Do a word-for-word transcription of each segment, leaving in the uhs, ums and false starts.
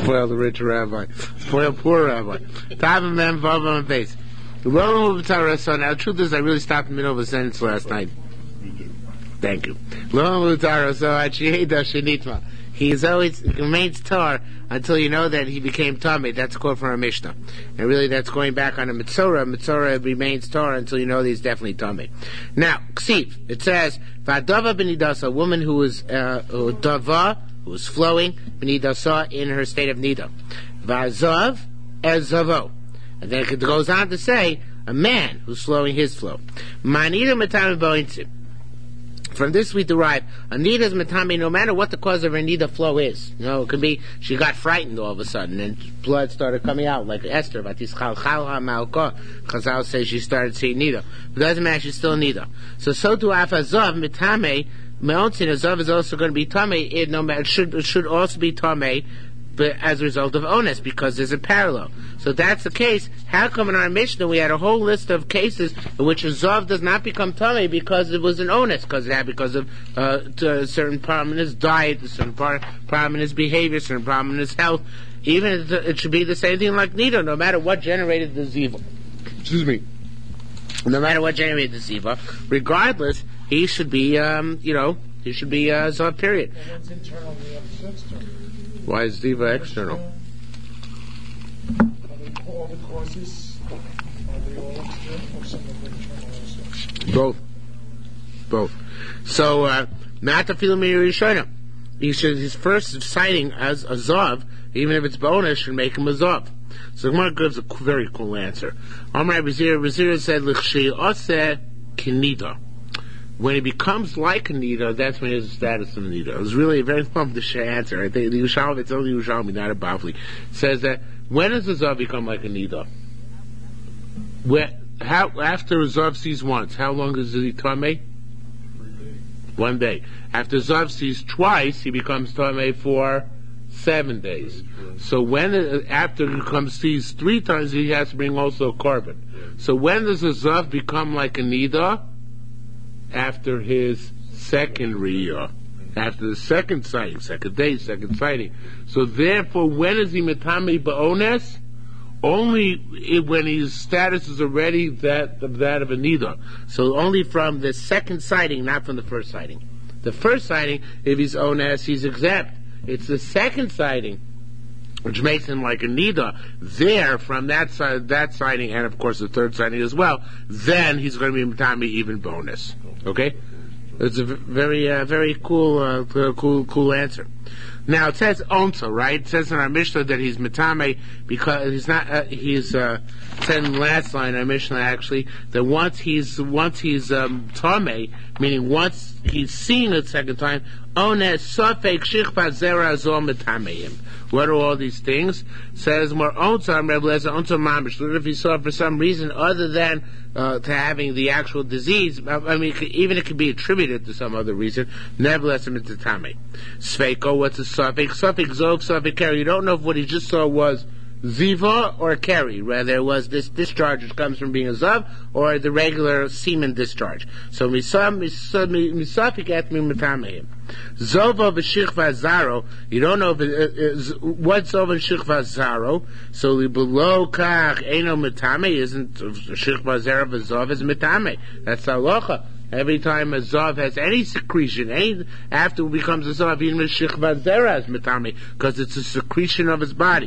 Spoil the rich rabbi. Spoil poor rabbi. Top of them, bottom of base. So now the truth is I really stopped in the middle of a sentence last night. Thank you. He is always he remains tar until you know that he became tamei. That's a quote from our Mishnah, and really that's going back on a mitzora. Mitzora remains tar until you know that he's definitely tamei. Now, ksiv, it says v'adava b'nidasa, a woman who was uh, dava, who was flowing b'nidasa in her state of nida. V'azav ezavo, and then it goes on to say a man who's flowing his flow. Manida matame bo'intzim. From this we derive Anita's matame, no matter what the cause of her nida flow is. You know, it could be she got frightened all of a sudden and blood started coming out, like Esther. Chazal says she started seeing nida. But it doesn't matter, she's still nida. So so to afazav matame, me'ontzin azav is also going to be tamei. It no matter it should it should also be tamei, but as a result of onus, because there's a parallel. So that's the case. How come in our Mishnah we had a whole list of cases in which a zav does not become tamei because it was an onus, because it had because of uh, a certain problem in his diet, a certain problem in his behavior, a certain problem in his health. Even it, it should be the same thing like nida, no matter what generated the ziva. Excuse me. No matter what generated the ziva, regardless, he should be, um, you know, he should be uh, zav. Period. And what's internal, we have external. Why is ziva external? All the causes, are they all external or some of them internal also? Both. Both. So, uh, not to feel me Rishona. He should, his first sighting as a zav, even if it's bonus, should make him a zav. So Gemara gives a very cool answer. Amar Razira, Razira said, L'chshei oseh kinida. When it becomes like a nida, that's when he has the status of a nida. It was really a very fun answer. I think the Yerushalmi, it's only Yerushalmi, not a Bavli, says that when does a zav become like a nida? Where, how, after a zav sees once, how long is he tamei? One day. After zav sees twice, he becomes tamei for seven days. So when it, after he comes sees three times, he has to bring also a korban. So when does a zav become like a nida? After his second riyah, after the second sighting, second day, second sighting. So therefore, when is he metame ba'ones? Only when his status is already that of that of a nida. So only from the second sighting, not from the first sighting. The first sighting, if he's ones, he's exempt. It's the second sighting which makes him like a nida. There, from that side, that sighting, and of course the third sighting as well, then he's going to be metame even bonus. Okay, it's a very, uh, very cool, uh, cool, cool answer. Now it says onsa, right? It says in our Mishnah that he's metame because he's not. Uh, he's uh, said in the last line in our Mishnah actually that once he's once he's um, tamei, meaning once he's seen it second time, ones sofek shichva zera zol metameim. What are all these things? Says more onsa, Rebbe onsa mamish. If he saw for some reason other than uh, to having the actual disease, I mean, even it could be attributed to some other reason. Nevertheless, it's a tamei. Sveiko, what's a sofek? Sofek zov, sofek keri. You don't know if what he just saw was ziva or keri. Rather, it was this discharge which comes from being a zav or the regular semen discharge. So misafik atmi metameim. Zova v'shichva zaro. You don't know if it is what zova v'shichva zaro. So below kach eno metame isn't shichva zaro v'zov is metame. That's halacha. Every time a zav has any secretion, any after it becomes a zav, even a shichva zara is metame because it's a secretion of his body.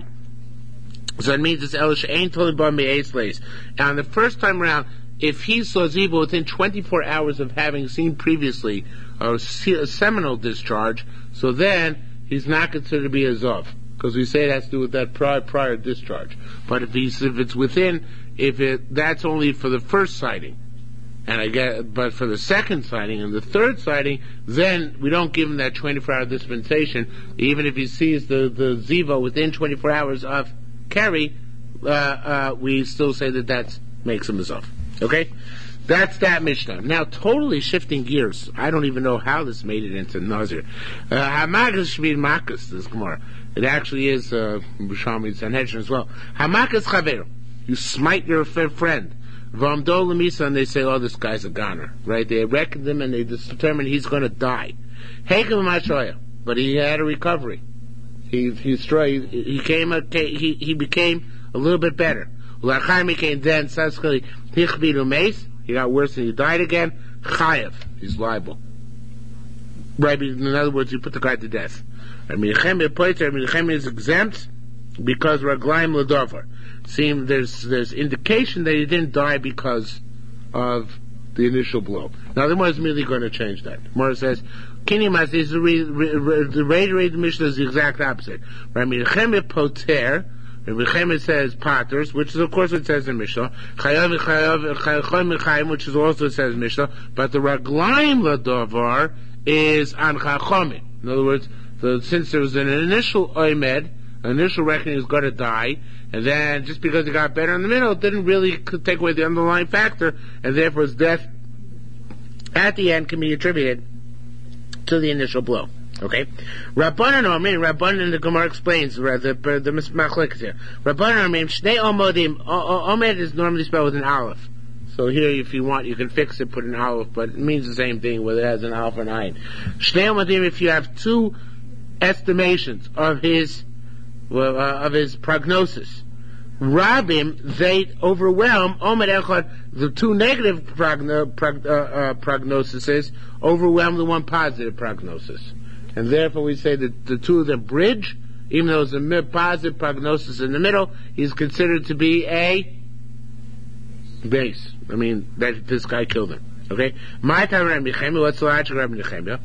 So it means it's elish ain't totally by me ace lace. And the first time around, if he saw ziva within twenty-four hours of having seen previously a seminal discharge, so then he's not considered to be a zav, because we say it has to do with that prior, prior discharge. But if he's if it's within, if it that's only for the first sighting, and I get, but for the second sighting and the third sighting, then we don't give him that twenty-four hour dispensation, even if he sees the the ziva within twenty-four hours of carry, uh, uh, we still say that that makes him a zav. Okay? That's that Mishnah. Now, totally shifting gears. I don't even know how this made it into Nazir. Hamakas should be Makas, this Gemara. It actually is, uh, B'Shalmi Sanhedrin as well. Hamakas Chaver. You smite your friend. V'amdo Lemisa, and they say, oh, this guy's a goner. Right? They reckon him and they determine he's going to die. Hekem Mashoya. But he had a recovery. He he destroyed. He came. A, he he became a little bit better. L'achayim became then subsequently hichvidu meis. He got worse and he died again. Chayav. He's liable. Right. In other words, you put the guy to death. Milchema is exempt because raglaim l'davar. Seem there's there's indication that he didn't die because of the initial blow. Now the Gemara is merely going to change that. The Gemara says, "Kinymas is the way to read the Mishnah is the exact opposite." Milchema poter. Milchema says paters, which is of course what it says in Mishnah. Chayav chayav chayav chayav, which is also what it says in Mishnah. But the raglaim l'davar is an chachomim. In other words, so since there was an initial oimed, an initial reckoning is going to die, and then just because it got better in the middle, it didn't really take away the underlying factor, and therefore his death at the end can be attributed to the initial blow. Okay? Rabbanan Omeim, Rabbanan, the Gemara explains, the, the, the Machlekes here. Rabbanan Omeim, Shnei Omodim, Omed is normally spelled with an aleph. So here, if you want, you can fix it, put an aleph, but it means the same thing, whether it has an aleph or an ayin. Shnei Omodim, if you have two estimations of his well, uh, of his prognosis, Rabim, they overwhelm Omer Echad, the two negative progno, prog, uh, uh, prognoses overwhelm the one positive prognosis, and therefore we say that the two of them bridge. Even though there's a positive prognosis in the middle, he's considered to be a base. I mean that this guy killed him. Okay, my time Rabbi Nechemia. What's the logic of Rabbi Nechemia?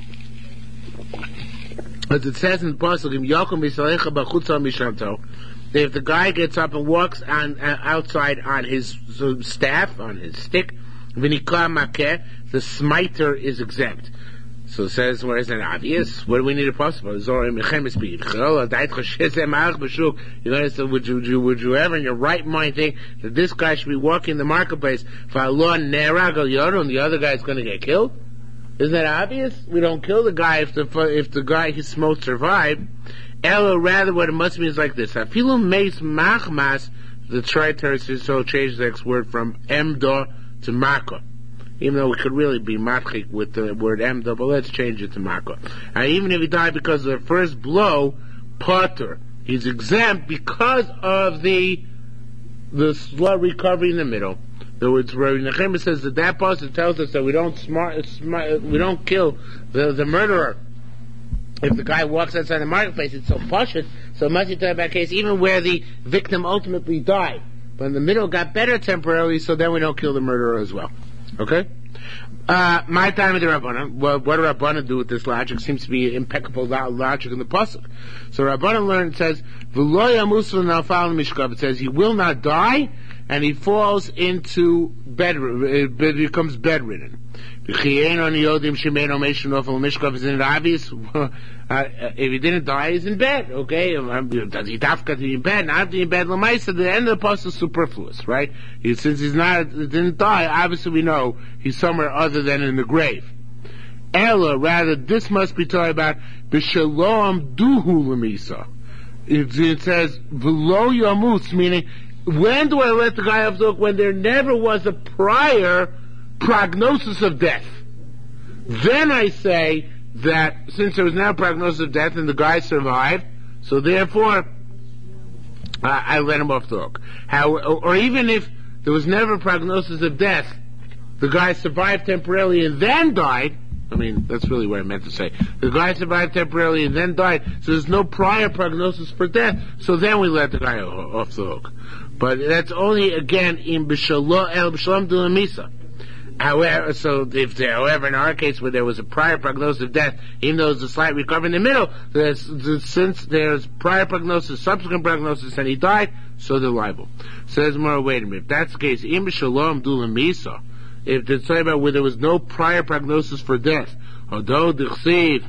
As it says in the Pasuk, if the guy gets up and walks on uh, outside on his so staff, on his stick, the smiter is exempt. So it says, where is that obvious? What do we need a pasuk for? You're going to say, would you, would you, would you ever in your right mind think that this guy should be walking in the marketplace and the other guy is going to get killed? Isn't that obvious? We don't kill the guy if the if the guy he smoked survived. Ella, rather, what it must mean is like this: Afilu meis machmas. The Triters so changed the next word from emda to maka, even though it could really be matchik with the word emda, but let's change it to maka. And even if he died because of the first blow, potter, he's exempt because of the the slow recovery in the middle. In other words, Rabbi Nechemia says that that passage tells us that we don't smart, smart we don't kill the, the murderer if the guy walks outside the marketplace. It's so pashut, so much in that case, even where the victim ultimately died, but in the middle got better temporarily, so then we don't kill the murderer as well. Okay? Uh, my time with the Rabbanan. Well, what do Rabbanan do with this logic? Seems to be impeccable logic in the pasuk. So Rabbanan learned, it says, V'lo yamusu nafal mishkav. It says he will not die, and he falls into bed, it becomes bedridden. Isn't it obvious? uh, if he didn't die, he's in bed, okay? Does he dafka be in bed? Not in bed, Lamaisa, the end of the post is superfluous, right? He, since he's not, didn't die, obviously we know he's somewhere other than in the grave. Ella, rather, this must be talking about B'shalom duhu lemisa. It, it says, V'lo yamus, meaning, when do I let the guy off the hook? When there never was a prior prognosis of death. Then I say that since there was now a prognosis of death and the guy survived, so therefore uh, I let him off the hook. How, or, or even if there was never a prognosis of death, the guy survived temporarily and then died. I mean, that's really what I meant to say. The guy survived temporarily and then died, so there's no prior prognosis for death, so then we let the guy off the hook. But that's only, again, in B'Shalom El B'Shalom Dulamisa. However, so if there, however, in our case where there was a prior prognosis of death, even though there's a slight recovery in the middle, there's, since there's prior prognosis, subsequent prognosis, and he died, so they're liable. Says more, wait a minute, if that's the case, Im B'Shalom Dulamisa, if they're talking about where there was no prior prognosis for death, although the chsiv,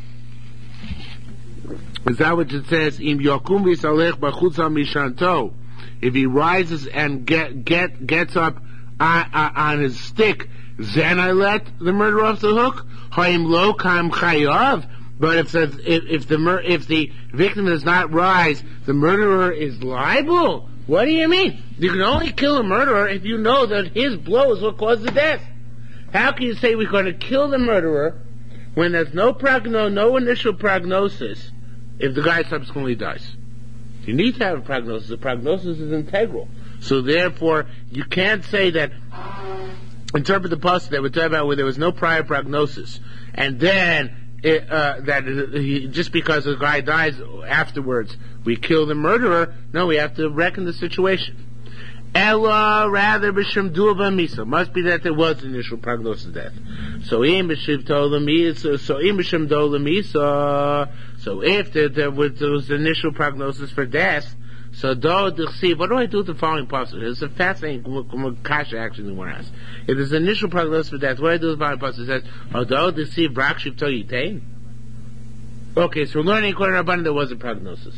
is that what it says? Im Yakum V'Yisalech B'Chutz HaMishanto, if he rises and get, get, gets up on, on his stick, then I let the murderer off the hook. Haim lo kam chayav. But if the if, if the mur- if the victim does not rise, the murderer is liable. What do you mean? You can only kill a murderer if you know that his blow is what caused the death. How can you say we're going to kill the murderer when there's no progno, no initial prognosis if the guy subsequently dies. You need to have a prognosis. The prognosis is integral. So therefore, you can't say that, interpret the passage that we're talking about where there was no prior prognosis, and then it, uh, that he, just because the guy dies afterwards, we kill the murderer. No, we have to reckon the situation. Ella, rather, b'shem duva misa. Must be that there was initial prognosis of death. So im b'shem dola misa. So im b'shem dola misa. So if there, there, was, there was initial prognosis for death, so do see. What do I do with the following passage? It's a fascinating kasha actually in one house. If there's initial prognosis for death, what do I do with the following passage? It says, "Although the see brak shivto yitain." Okay, so we're learning according to Rabbanan there was a prognosis.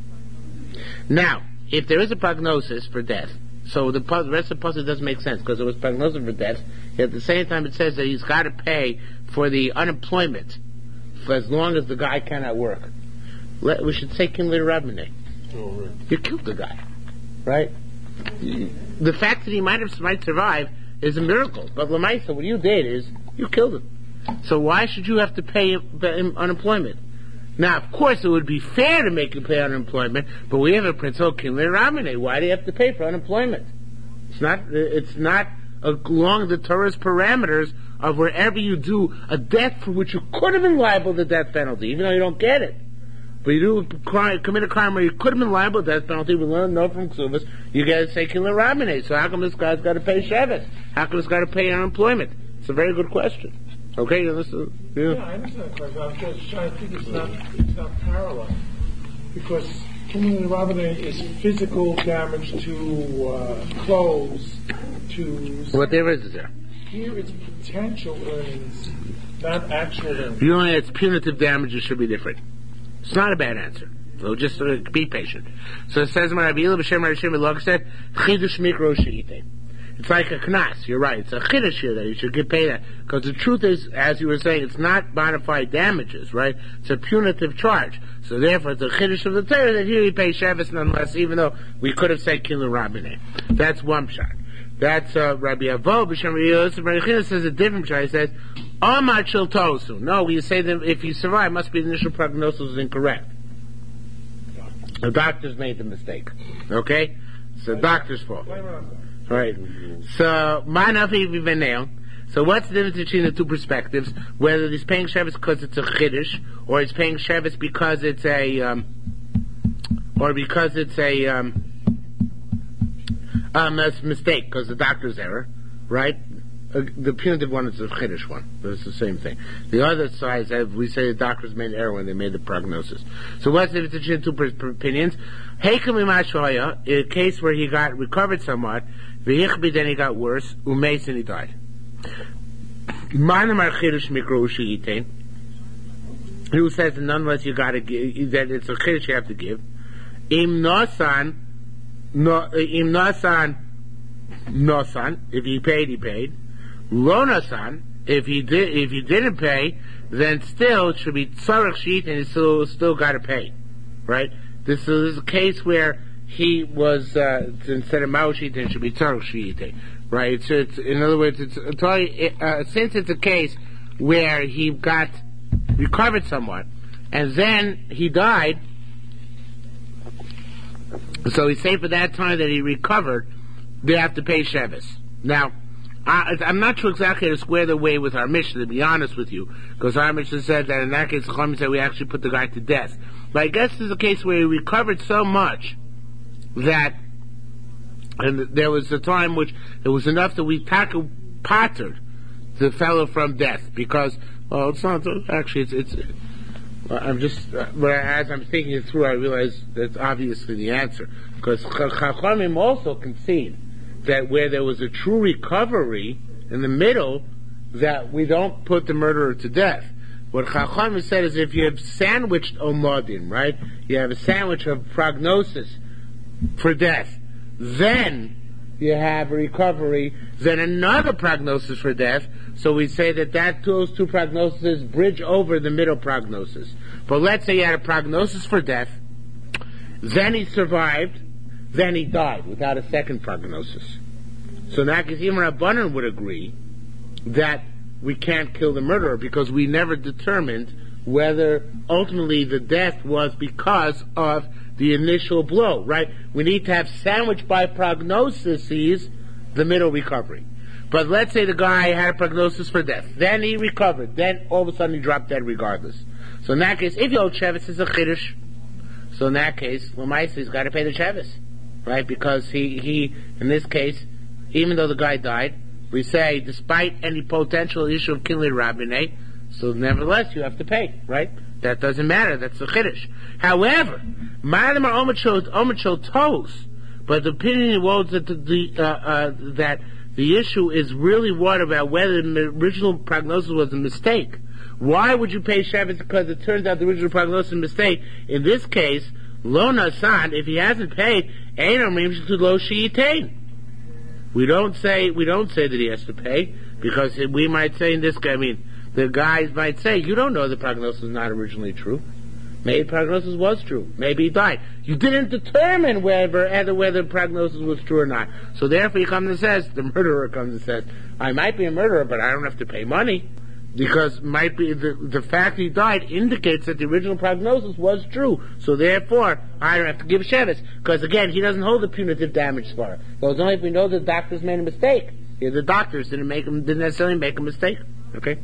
Now, if there is a prognosis for death, so the, the rest of the passage doesn't make sense because it was prognosis for death. At the same time, it says that he's got to pay for the unemployment for as long as the guy cannot work. Let, we should say King Rabbanah. Oh, right. You killed the guy, right? The fact that he might have might survive is a miracle. But Lamaisa, what you did is you killed him. So why should you have to pay him, pay him unemployment? Now, of course, it would be fair to make you pay unemployment, but we have a principle, Kinley Ramene. Why do you have to pay for unemployment? It's not, it's not along the Torah's parameters of wherever you do a death for which you could have been liable to the death penalty, even though you don't get it. But you do crime, commit a crime where you could have been liable to the death penalty, we learn no from Ksuvas, you gotta say Kinley Ramene. So how come this guy's gotta pay Shevis? How come this guy's gotta pay unemployment? It's a very good question. Okay, you understand? Yeah. yeah, I understand the question. I'm just trying to think it's not, it's not parallel. Because Kinley Rabbanah is physical damage to uh, clothes, to... What there is is there. Here it's potential earnings, not actual earnings. You know, it's punitive damages should be different. It's not a bad answer. So just uh, be patient. So it says, Rabbi Eli b'shem Rishim Elog said, Chidush mikro she'iteh. It's like a knas. You're right. It's a chiddush here that you should get paid that. Because the truth is, as you were saying, it's not bona fide damages, right? It's a punitive charge. So therefore, it's a chiddush of the Torah that here you pay Shevis nonetheless, even though we could have said Kinley Rabbanah. That's one shot. That's uh, Rabbi Avo b'shem Yosef. Rabbi China says a different shot. He says, Amar shel tosu. No, you say that if you survive, must be the initial prognosis is incorrect. The doctors made the mistake. Okay? It's the doctor's fault. Right. So, ma'anafi v'venel. So what's the difference between the two perspectives? Whether he's paying Shevis because it's a chiddush, or he's paying Shevis because it's a, um, or because it's a, um, um, a mistake, because the doctor's error, right? Uh, the punitive one is the chiddush one, but it's the same thing. The other side is, we say the doctors made error when they made the prognosis. So what's the difference between the two per- opinions? Heikum imashvaya, in a case where he got recovered somewhat, v'hichbi, then he got worse, umeis, and he died. Manamar chiddush mikro u'shi'itain, who says that nonetheless you gotta give, that it's a chiddush you have to give. Im nosan, no, im nosan, nosan, if he paid, he paid. Lo nosan, if he did, if he didn't pay, then still it should be tzarech sheet, and he still, still gotta pay. Right? This is a case where he was, uh, instead of maushite, it should be tzarech. Right? It's, it's, in other words, it's, it's uh, since it's a case where he got recovered somewhat, and then he died, so he's saying for that time that he recovered, they have to pay Shevis. Now, I, I'm not sure exactly how to square the way with our Mishnah, to be honest with you, because our Mishnah said that in that case, the Chachamim said we actually put the guy to death. But I guess this is a case where he recovered so much that, and there was a time which it was enough that we tackle pattered the fellow from death, because, well, it's not, actually, it's, it's I'm just, but as I'm thinking it through, I realize that's obviously the answer, because Chachamim also concede that where there was a true recovery in the middle, that we don't put the murderer to death. What Chachamim said is if you have sandwiched omodim, right? You have a sandwich of prognosis for death, then you have a recovery, then another prognosis for death. So we say that, that those two prognoses bridge over the middle prognosis. But let's say you had a prognosis for death, then he survived, then he died without a second prognosis. So Nakazim Rabbanan would agree that we can't kill the murderer because we never determined whether ultimately the death was because of the initial blow, right? We need to have sandwiched by prognosis the middle recovery. But let's say the guy had a prognosis for death. Then he recovered. Then all of a sudden he dropped dead regardless. So in that case, if you owe Shevis, it's a Chiddush. So in that case, Lamaisa, he's got to pay the Shevis. Right? Because he, he, in this case, even though the guy died, we say, despite any potential issue of Kinley Rabbineh, so nevertheless you have to pay, right? That doesn't matter. That's the Chiddush. However, Ma'alim are Omachol toes, but the opinion was that the, the uh, uh, that the issue is really what about whether the original prognosis was a mistake. Why would you pay Shevis? Because it turns out the original prognosis was a mistake. In this case, Lo Nasan, if he hasn't paid, Ein Omrim to Lo Sheyitain. We don't say we don't say that he has to pay, because we might say in this case, I mean, the guys might say, you don't know the prognosis was not originally true. Maybe the prognosis was true. Maybe he died. You didn't determine whether whether the prognosis was true or not. So therefore he comes and says, the murderer comes and says, I might be a murderer, but I don't have to pay money. Because might be the, the fact he died indicates that the original prognosis was true. So therefore, I don't have to give Shevis. Because again, he doesn't hold the punitive damage for. So it's only if we know the doctors made a mistake. Yeah, the doctors didn't make him, didn't necessarily make a mistake. Okay?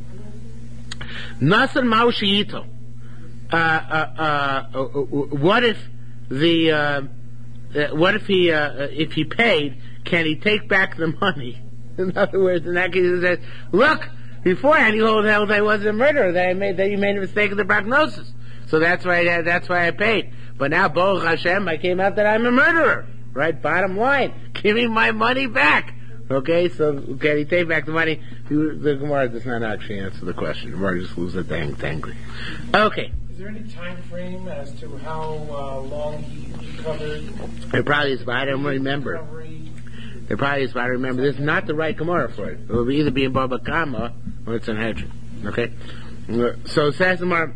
Nasan Maushiyito. Uh, uh, uh, what if the, uh, uh, what if he, uh, if he paid, can he take back the money? In other words, in that case, he says, look, beforehand you held I wasn't a murderer, that I made, that you made a mistake in the prognosis. So that's why, I, that's why I paid. But now, Baruch Hashem, I came out that I'm a murderer. Right? Bottom line. Give me my money back. Okay, so can he take back the money? The Gemara does not actually answer the question. The Gemara just leaves it dang, dangly. Okay. Is there any time frame as to how uh, long he recovered? It probably is, but I don't remember. It probably is, but I remember. This is not the right Gemara for it. It will either be in Baba Kama or it's in Hedron. Okay? So it says the Gemara,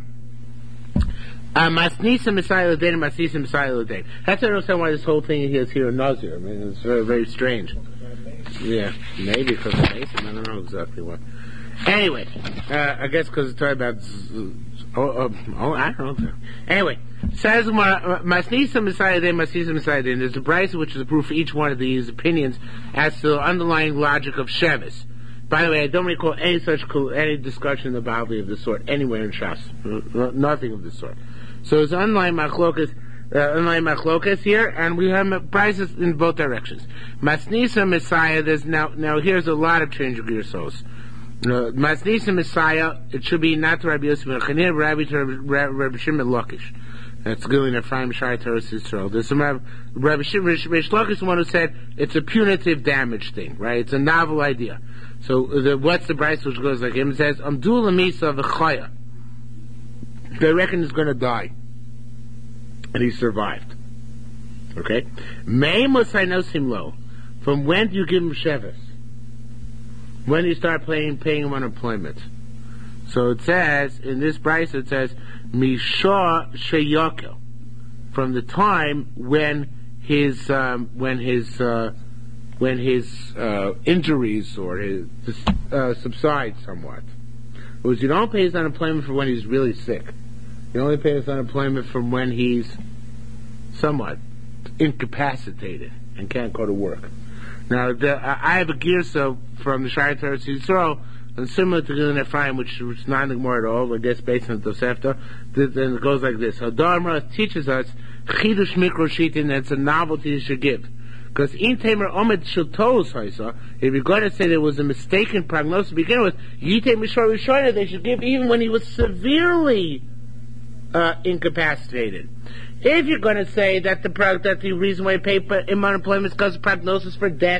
Masnisa Messiah L'Dain, Masnisa Messiah L'Dain. That's why I don't understand why this whole thing is here in Nazir. I mean, it's very, very strange. Yeah, maybe because of Mason. I don't know exactly what. Anyway, uh, I guess because it's talking about. Oh, oh, oh, I don't know. Anyway, says Masnisa Messiah Day, Masnisa Messiah Day. There's a Bryce which is a proof for each one of these opinions as to the underlying logic of Shevis. By the way, I don't recall any such any discussion in the Bible of this sort anywhere in Shas. Nothing of this sort. So it's underlying machlokas. Uh, unlike machlokas here, and we have prices in both directions. Masnisa Messiah, there's now, now here's a lot of change of gears. Uh, Masnisa Messiah, it should be not to Rabbi Yosef ben Chanina, Rabbi to Rabbi Shimon Lakish. That's going to Ephraim Shai Torah Yisrael. There's some Rabbi, Rabbi Shimon Lakish is the one who said it's a punitive damage thing, right? It's a novel idea. So the, what's the price which goes like him? It says, Amdul Amisa v'chaya. They reckon he's going to die. And he survived. Okay? May must I know low. From when do you give him Shevis? When do you start paying paying him unemployment? So it says in this price it says Misha Sheyakel. From the time when his um, when his uh, when his uh, injuries or his uh, subside somewhat. It was you don't pay his unemployment for when he's really sick. You only pay his unemployment from when he's somewhat incapacitated and can't go to work. Now, the, I have a girsa from the Shai Torah Yisrael, and similar to Gilin Ephraim, which is not anymore at all, I guess based on Tosefta, then it goes like this. Hadarma teaches us Chidush Mikroshitin, that's a novelty you should give. Because in Tamer Omed Shiltos Haisa, if you're going to say there was a mistaken prognosis to begin with, Yite Mishor Rishona, they should give even when he was severely Uh, incapacitated. If you're going to say that the prog- that the reason why you pay him unemployment is because the prognosis for death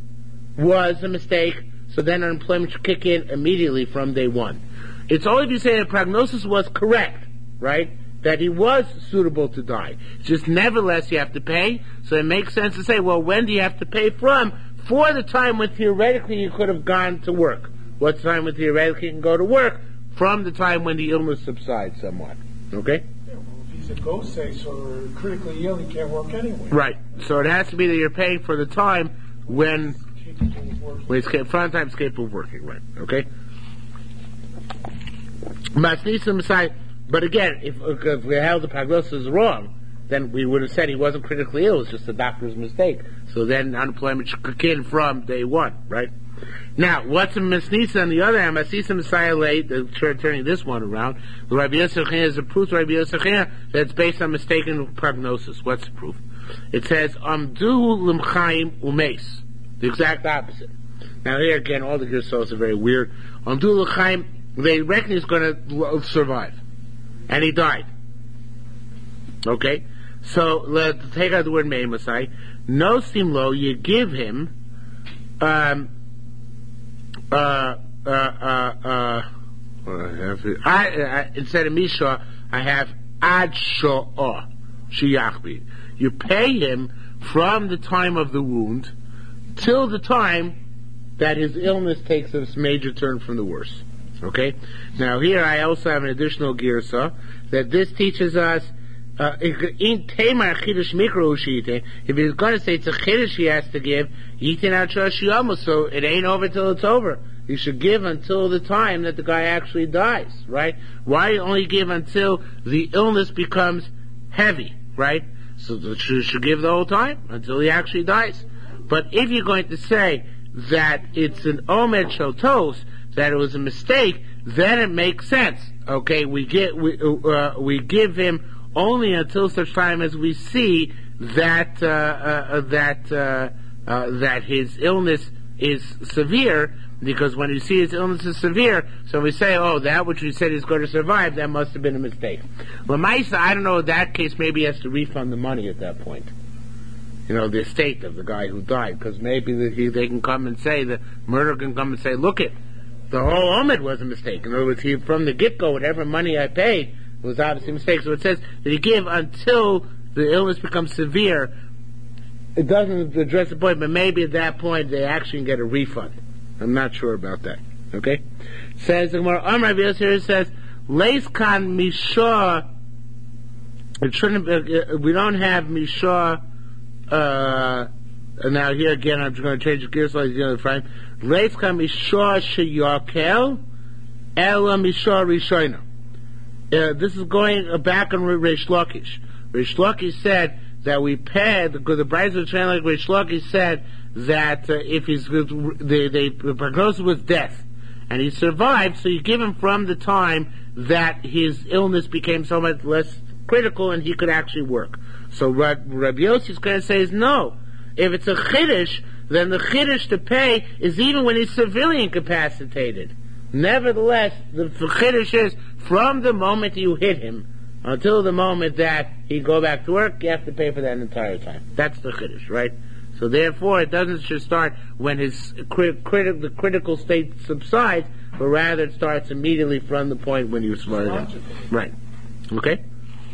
was a mistake, so then unemployment should kick in immediately from day one. It's only if you say the prognosis was correct, right, that he was suitable to die. It's just nevertheless you have to pay, so it makes sense to say, well, when do you have to pay from? For the time when theoretically you could have gone to work. What time when theoretically you can go to work? From the time when the illness subsides somewhat. Okay? Yeah, well, if he's a ghost ace or critically ill, he can't work anyway. Right. So it has to be that you're paying for the time when, when he's capable, front time is capable of working. Right. Okay? Masnisa Messiah, But again, if, if we held the prognosis is wrong, then we would have said he wasn't critically ill. It was just the doctor's mistake. So then unemployment should kick in from day one, right? Now, what's a Mesnisa on the other hand? Mesnisa Messiah late, turning this one around. The Rabbi Yosef is a proof to Rabbi Yosef that's based on mistaken prognosis. What's the proof? It says, Amdu Limchaim Umes. The exact opposite. Now here again, all the Gersos are very weird. Amdu Limchaim, they reckon he's going to survive. And he died. Okay? So, let's take out the word Meimasai. No Simlo, you give him, um, uh, uh, uh, uh, I, I, instead of Misha, I have Ad Sho'ah, Shiyachbi. You pay him from the time of the wound till the time that his illness takes a major turn from the worse. Okay? Now here I also have an additional girsa that this teaches us uh, if he's going to say it's a chiddush he has to give, so it ain't over till it's over. You should give until the time that the guy actually dies, right? Why only give until the illness becomes heavy, right? So you should give the whole time until he actually dies. But if you're going to say that it's an omed shotos, that it was a mistake, then it makes sense. Okay, we get we uh, we give him only until such time as we see that uh, uh, that uh, uh, that his illness is severe. Because when you see his illness is severe, so we say, oh, that which we said he's going to survive, that must have been a mistake. Lamaisa, I don't know, in that case, maybe he has to refund the money at that point. You know, the estate of the guy who died, because maybe the, he, they can come and say, the murderer can come and say, look it, the whole Omid was a mistake. In other words, he, from the get-go, whatever money I paid was obviously a mistake. So it says that you give until the illness becomes severe. It doesn't address the point, but maybe at that point they actually can get a refund. I'm not sure about that. Okay? Says the Gemara, Amar Rabbi here says, Leis kan mishah, it shouldn't be, uh, we don't have mishah, uh, now here again I'm just going to change the gears like the other frame. Leis kan mishah sheyakel, ela mishah rishona. Uh, this is going back on Reish Lakish. Reish Lakish said that we pay, because the Brisa of Tran, like Reish Lakish said, that uh, if he's the, the, the prognosis was death, and he survived, so you give him from the time that his illness became so much less critical and he could actually work. So what Rabbi Yossi is going to say is no. If it's a chiddush, then the chiddush to pay is even when he's severely incapacitated. Nevertheless, the chiddush is from the moment you hit him until the moment that he go back to work, you have to pay for that entire time. That's the chiddush, right? So therefore, it doesn't just start when his crit- crit- the critical state subsides, but rather it starts immediately from the point when you started. Right. Okay?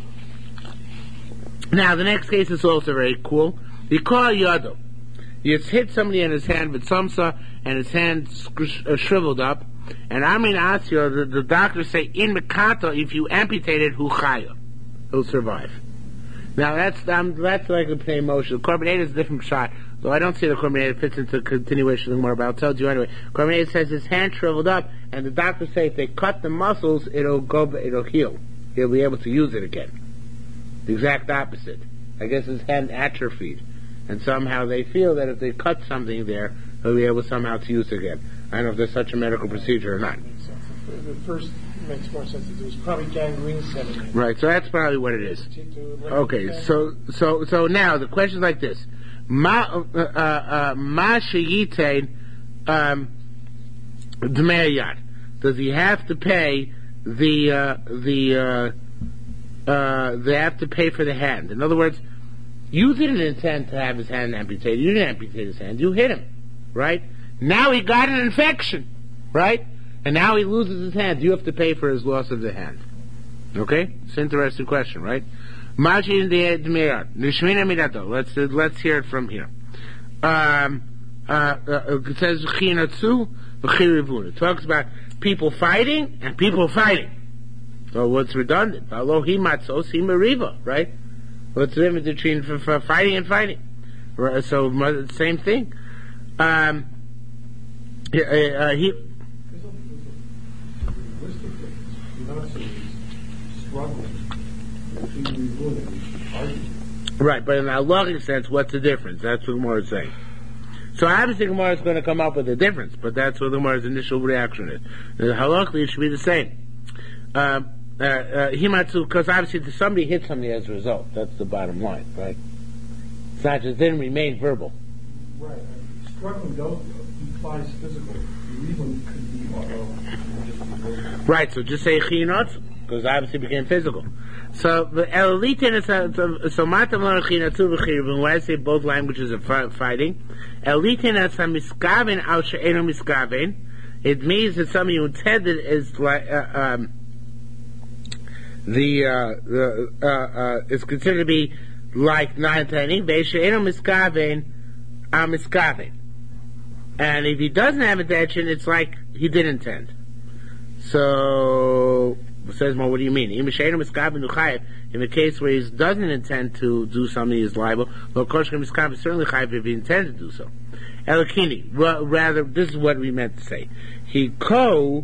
Now, the next case is also very cool. You call Yado. You hit somebody in his hand with samsa, and his hand sh- uh, shriveled up. And Amin Asio, the, the doctors say, in Mekato, if you amputate it, hu chaya. He'll survive. Now that's um, that's like the Pnei Moshe. The Korban is a different shot, though I don't see the Korban fits into the continuation of the more, but I'll tell you anyway. Korban says his hand shriveled up, and the doctors say if they cut the muscles, it'll go, it'll heal. He'll be able to use it again. The exact opposite. I guess his hand atrophied, and somehow they feel that if they cut something there, he'll be able somehow to use it again. I don't know if there's such a medical procedure or not. The first makes more sense. It was probably gangrene setting in. Right, so that's probably what it is. Okay, so so so now the question is like this: Ma uh, uh, Ma sheyitain um dmei. Does he have to pay the uh, the uh, uh, they have to pay for the hand? In other words, you didn't intend to have his hand amputated. You didn't amputate his hand. You hit him, right? Now he got an infection, right? And now he loses his hand. You have to pay for his loss of the hand. Okay? It's an interesting question, right? Let's uh, let's hear it from here. Um, uh, uh, it says it talks about people fighting and people fighting. So what's redundant? Right? What's the difference between for, for fighting and fighting? So same thing. Um, uh, uh, he struggling. If he revoted, arguing. Right, but in a halachic sense, what's the difference? That's what Gemara is saying. So obviously Gemara is going to come up with a difference, but that's what the Gemara's initial reaction is. The halachically it should be the same. Uh, uh, uh, Himatsu, because obviously somebody hit somebody as a result. That's the bottom line, right? It's not just didn't remain verbal. Right. Struggling don't implies physical. Even could be auto. Right, so just say chinatsu, because obviously it became physical. So the elitin is so matam lo chinatsu v'chiruvim. Why I say both languages are fighting? Elitin is a miskaven al she'enu miskaven. It means that something you intended is like uh, um, the uh, the uh, uh, is considered to be like not intending. Ve'she'enu miskaven al miskaven. And if he doesn't have intention, it's like he did intend. So, it says more, what do you mean? In the case where he doesn't intend to do something, he's liable. Well, of course, he's certainly chayiv if he intended to do so. Elakini, rather, this is what we meant to say. He ko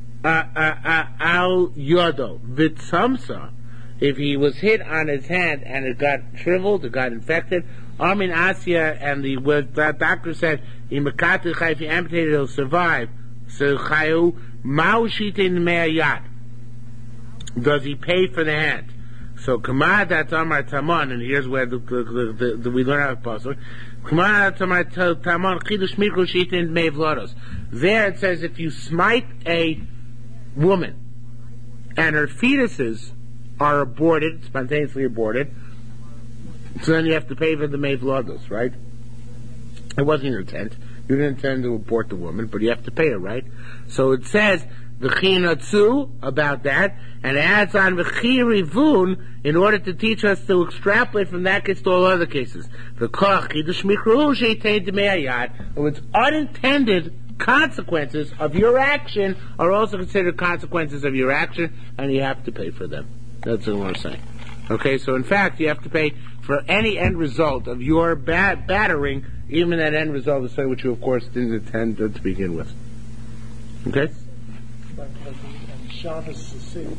al yodo vitsamsa. If he was hit on his hand and it got shriveled, it got infected, Armin Asya, and the what that doctor said, if he amputated, he'll survive. So chayu ma'ushitin me'ayat. Does he pay for the hand? So kamad atamar tamon, and here's where the, the, the, the, we learn how to puzzle. Kamad atamar tamon chidush mikro shitin me'vlodos. There it says if you smite a woman and her fetuses are aborted, spontaneously aborted, so then you have to pay for the me'vlodos, right? It wasn't your intent. You didn't intend to abort the woman, but you have to pay her, right? So it says v'chinatzu about that, and it adds on v'chirivun in order to teach us to extrapolate from that case to all other cases. V'koch chidush mikru sheitein d'me'ayad. It's unintended consequences of your action are also considered consequences of your action, and you have to pay for them. That's what I want to say. Okay, so in fact, you have to pay for any end result of your bat- battering, even that end result is something which you, of course, didn't intend to, to begin with. Okay? Like, like on Shabbos,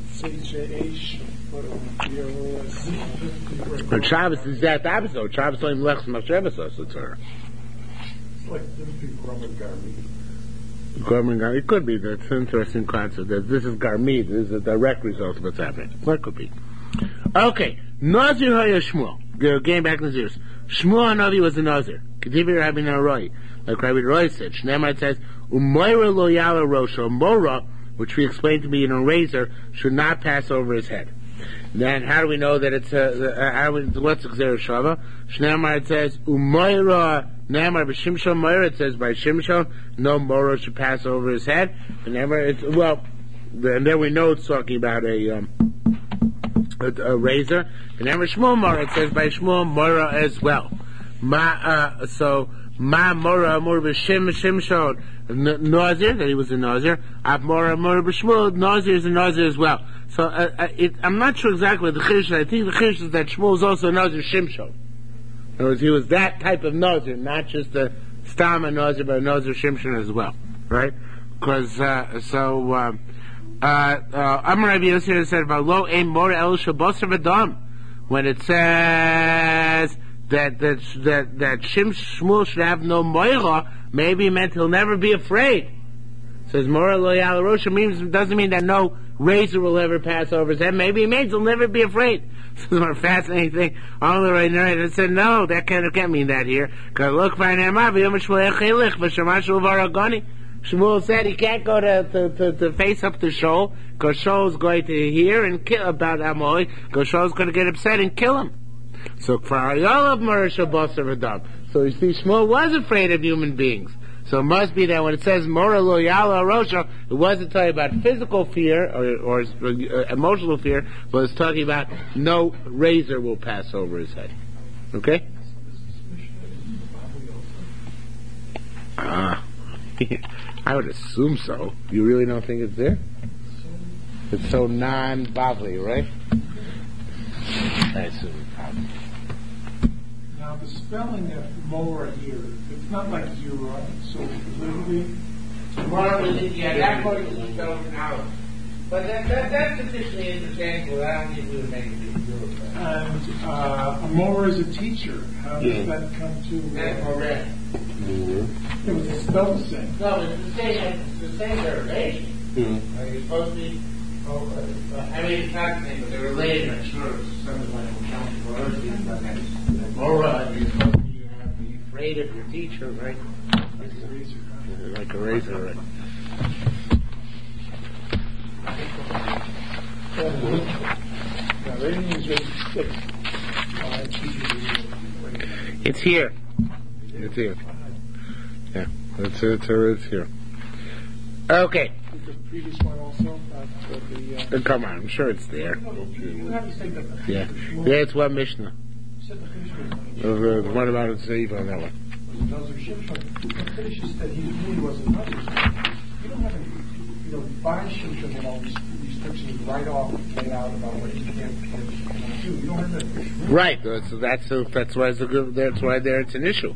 on Shabbos is that episode. Shabbos only lechs machshavos it's her. It's like this big Roman garmi. Garmin, gar- it could be. That's an interesting concept. That this is garmi. This is a direct result of what's happening. What could be? Okay. Nazir Haya Shmuel. They're getting back to Nazirs. Shmuel Hanavi was a Nazir. Kedivi Rabbi Naroi. Like Rabbi Naroi said, Shneimar says, Umoira lo yala rosho. Mora, which we explained to be in a razor, should not pass over his head. Then how do we know that it's a, uh, how do we, what's Xer Shava? Shneimar it says, Umoira, Neimar b'Shimshon Moira, it says by Shimshon, no Mora should pass over his head. And Neimar, it's, well, and then we know it's talking about a, um, A, a razor, and then Shmuel Mora, it says by Shmuel Mora as well. Ma, uh, so Ma Mora Mora b'Shim Shimshon Nazir, that he was a Nazir. Ab Mora Mora b'Shmuel Nazir is a Nazir as well. So uh, uh, it, I'm not sure exactly what the chiddush is. I think the chiddush is that Shmuel is also a Nazir Shimshon. In other words, he was that type of Nazir, not just a Stama Nazir, but a Nazir Shimshon as well, right? Because uh, so. Um, Uh, uh, Amar Rabbi Yossi said about lo ein mor el shaboser v'dam. When it says that that that that Shim Shmuel should have no moira, maybe it meant he'll never be afraid. It says mor lo yal rosha means doesn't mean that no razor will ever pass over his head. Maybe it means he'll never be afraid. This is a fascinating thing. All the right now, it said no, that can't, can't mean that here. Because look, Shmuel said he can't go to, to, to, to face up to Shaul, because Shaul's going to hear and kill about Amalek, because Shaul's going to get upset and kill him. So, for Ayalav Marisha Basar Adam. So you see, Shmuel was afraid of human beings. So it must be that when it says Mora Lo Yala Rosha, it wasn't talking about physical fear or, or uh, emotional fear, but it's talking about no razor will pass over his head. Okay? Ah. I would assume so. You really don't think it's there? It's so non-bavli, right? I assume it's probably. Now the spelling of Mora here, it's not like zero, so literally. Mora, yeah, that part is spelled in Aleph. But that, that, that's sufficiently interchangeable. I don't think we would make a big deal of that. And uh, Amora is a teacher. How does Yeah. that come to? That's correct. It was spelled the same. No, it's the same, it's the same derivation. Mm-hmm. Uh, you're supposed to be, oh, uh, I mean, it's not the same, but they're related, I'm sure. Something like accounting for other things, but that's, Mora, you're supposed to be, uh, be afraid of your teacher, right? Like a razor. Like a razor, right? Now, rating is rated six. Uh, it's usually rated. It's here. It's here. Yeah, it's, it's, it's here. Okay. The previous one also, uh, the, uh, Uh, Come on, I'm sure it's there. you have to say that. Yeah. Yeah, it's one Mishnah. You said the Finnish Uh, the, the one about it, Seif on that one. was Nazir Shimshon. The Finnish said he really wasn't Nazir. You don't have any, you know, by Shimshon and all these restrictions right off laid out about what you can't, can't, can't do. You don't have that. Right. That's that's that's why it's a good. That's why there it's an issue.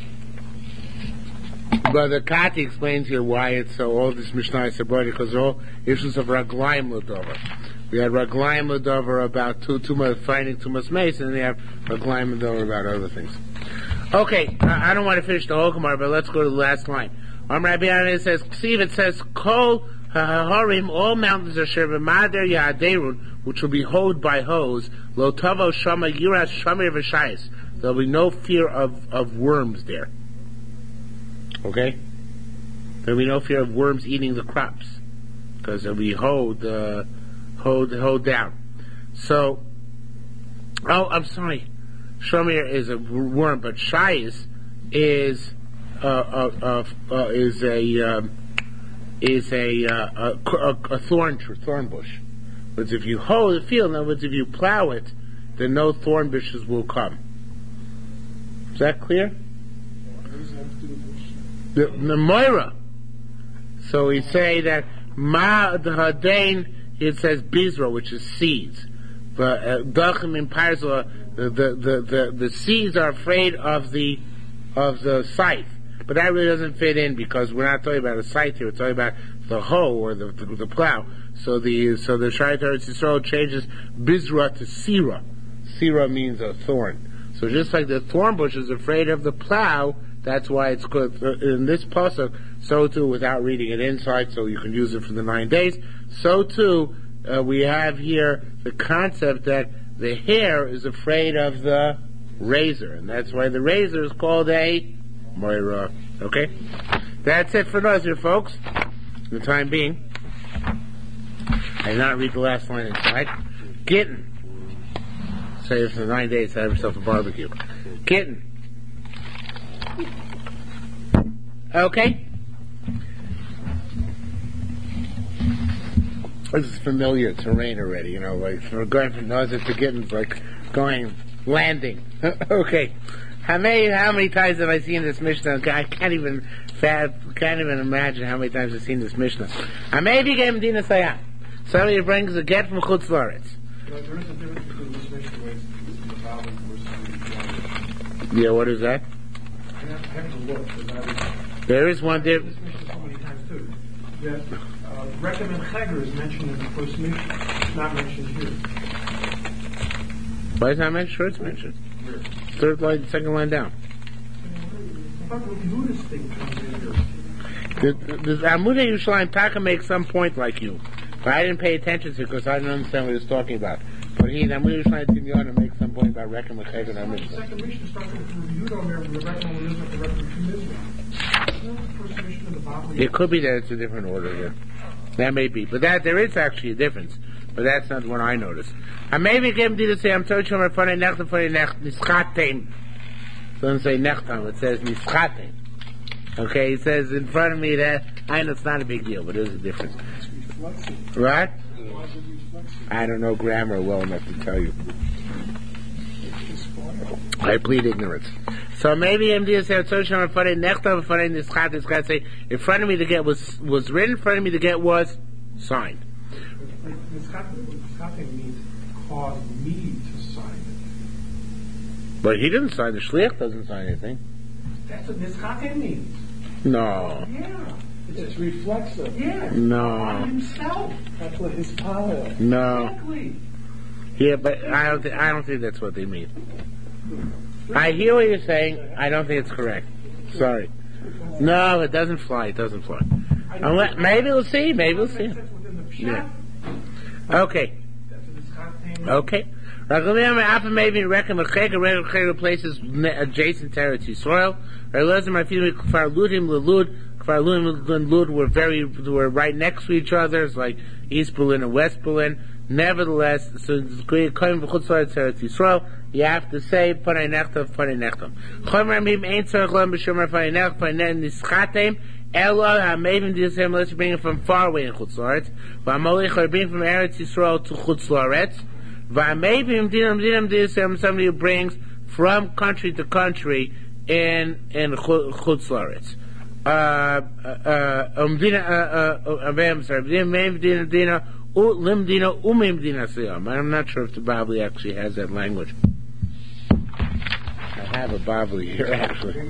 But the Kati explains here why it's so all this Mishnah is about because they're all issues of Raglaim Ladover. We had Raglaim Ladover about too too much finding too much mace, and then we have Raglaim Ladover about other things. Okay, I, I don't want to finish the whole Gemara, but let's go to the last line. Um, Rabbi Anna says, Ksiv, it says, Kol haharim, all mountains are Sheva Mader Yaderun, which will be hoed by hose, Lo Tavo Shama Yiras Shamir V'Shayis. There'll be no fear of, of worms there. Okay? There'll be no fear of worms eating the crops. Because they'll be hoed, uh, hoed, hoed down. So, oh, I'm sorry. Shamir is a worm, but Shayis is, uh, uh, uh, uh, is a, um, is a, uh, a, a, a thorn tree, thorn bush. But if you hoe the field, in other words, if you plow it, then no thorn bushes will come. Is that clear? The, the Moira. So we say that Ma the Hadain, it says Bizra, which is seeds. But Dachim in Parzola, the, the, the, the, the seeds are afraid of the of the scythe. But that really doesn't fit in because we're not talking about a scythe here, we're talking about the hoe or the, the, the plow. So the so the Shayat Eretz Yisrael changes Bizra to Sira. Sira means a thorn. So just like the thorn bush is afraid of the plow, that's why it's called, in this pasuk, so too, without reading it inside, so you can use it for the nine days, so too, uh, we have here the concept that the hare is afraid of the razor, and that's why the razor is called a Moira. Okay? That's it for Nazir, folks. For the time being. I did not read the last line inside. Gittin. Say it for the nine days, have yourself a barbecue. Gittin. Okay? This is familiar terrain already, you know, like we're going from Nazir to Gittin, like going, landing. Okay. How many, how many times have I seen this Mishnah? I can't even, can't even imagine how many times I've seen this Mishnah. I maybe gave him Dina Sayam. Somebody brings a get from Chutz La'aretz. There is a difference between this Mishnah with the Bible versus the Yeah, what is that? I have, I have to look, because I was... There is one This difference. Mishnah so many times, too. That uh, Rechem and Cheger is mentioned in the first Mishnah. It's not mentioned here. Why is it not mentioned? Sure, it's mentioned. Where? Third line, second line down. I thought the Buddhist thing comes in here. The, the Amudah Yerushalayim Taka makes some point like you. But I didn't pay attention to it because I didn't understand what he was talking about. But he, Amudah Yerushalayim Timyana makes some point about Rechem and Cheger and The Mishnah. second Mishnah starts with the Yehuda Omer, the Rechem and Elizabeth, the Rechem and Elizabeth. It's not the first Mishnah in the Bible. It could be that it's a different order here. That may be. But that there is actually a difference. But that's not what I noticed. I maybe give him to say, I'm told you, I'm funny necht, funny necht, nischatem. It doesn't say nechtam, it says nischatem. Okay, it says in front of me that, I know it's not a big deal, but there's a difference. Right? I don't know grammar well enough to tell you. I plead ignorance. So maybe M D said, so I'm funny nechtam, funny nischat, it's got to say, in front of me to get was, was written, in front of me to get was signed. Nischatem means cause me to sign it. But he didn't sign. The shliach doesn't sign anything. That's what Nischatem means. No. Yeah. It's reflexive. Yes. No. On himself. That's what his power. No. Exactly. Yeah, but I don't. Th- I don't think that's what they mean. I hear what you're saying. I don't think it's correct. Sorry. No, it doesn't fly. It doesn't fly. Unless, maybe we'll see. Maybe we'll see. Yeah. Okay. Okay. Maybe reckon the places adjacent territory soil. Kfar Lud and Lud were very were right next to each other. It's like East Berlin and West Berlin. Nevertheless, so coming from Chutzlar territory Yisrael, you have to say Panay Nechtam, Panay Nechtam. Chomer Mim Ein Tzarich Lam B'Shomer Panay Nechtam, Panay Nischatem. Ella HaMevim D'Yisrael. Let's bring it from far away in Chutzlaret. VaMolech are bringing from Eretz Yisrael to Chutzlaret. VaMevim Dinam Dinam D'Yisrael. Somebody who brings from country to country in in Chutzlaret. Uh, uh, um, Dina, uh, uh, I'm sorry, Dina, Dina, Dina, Lim Dina, Umim Dina Siyam. I'm not sure if the Bible actually has that language. I have a Bible here, actually.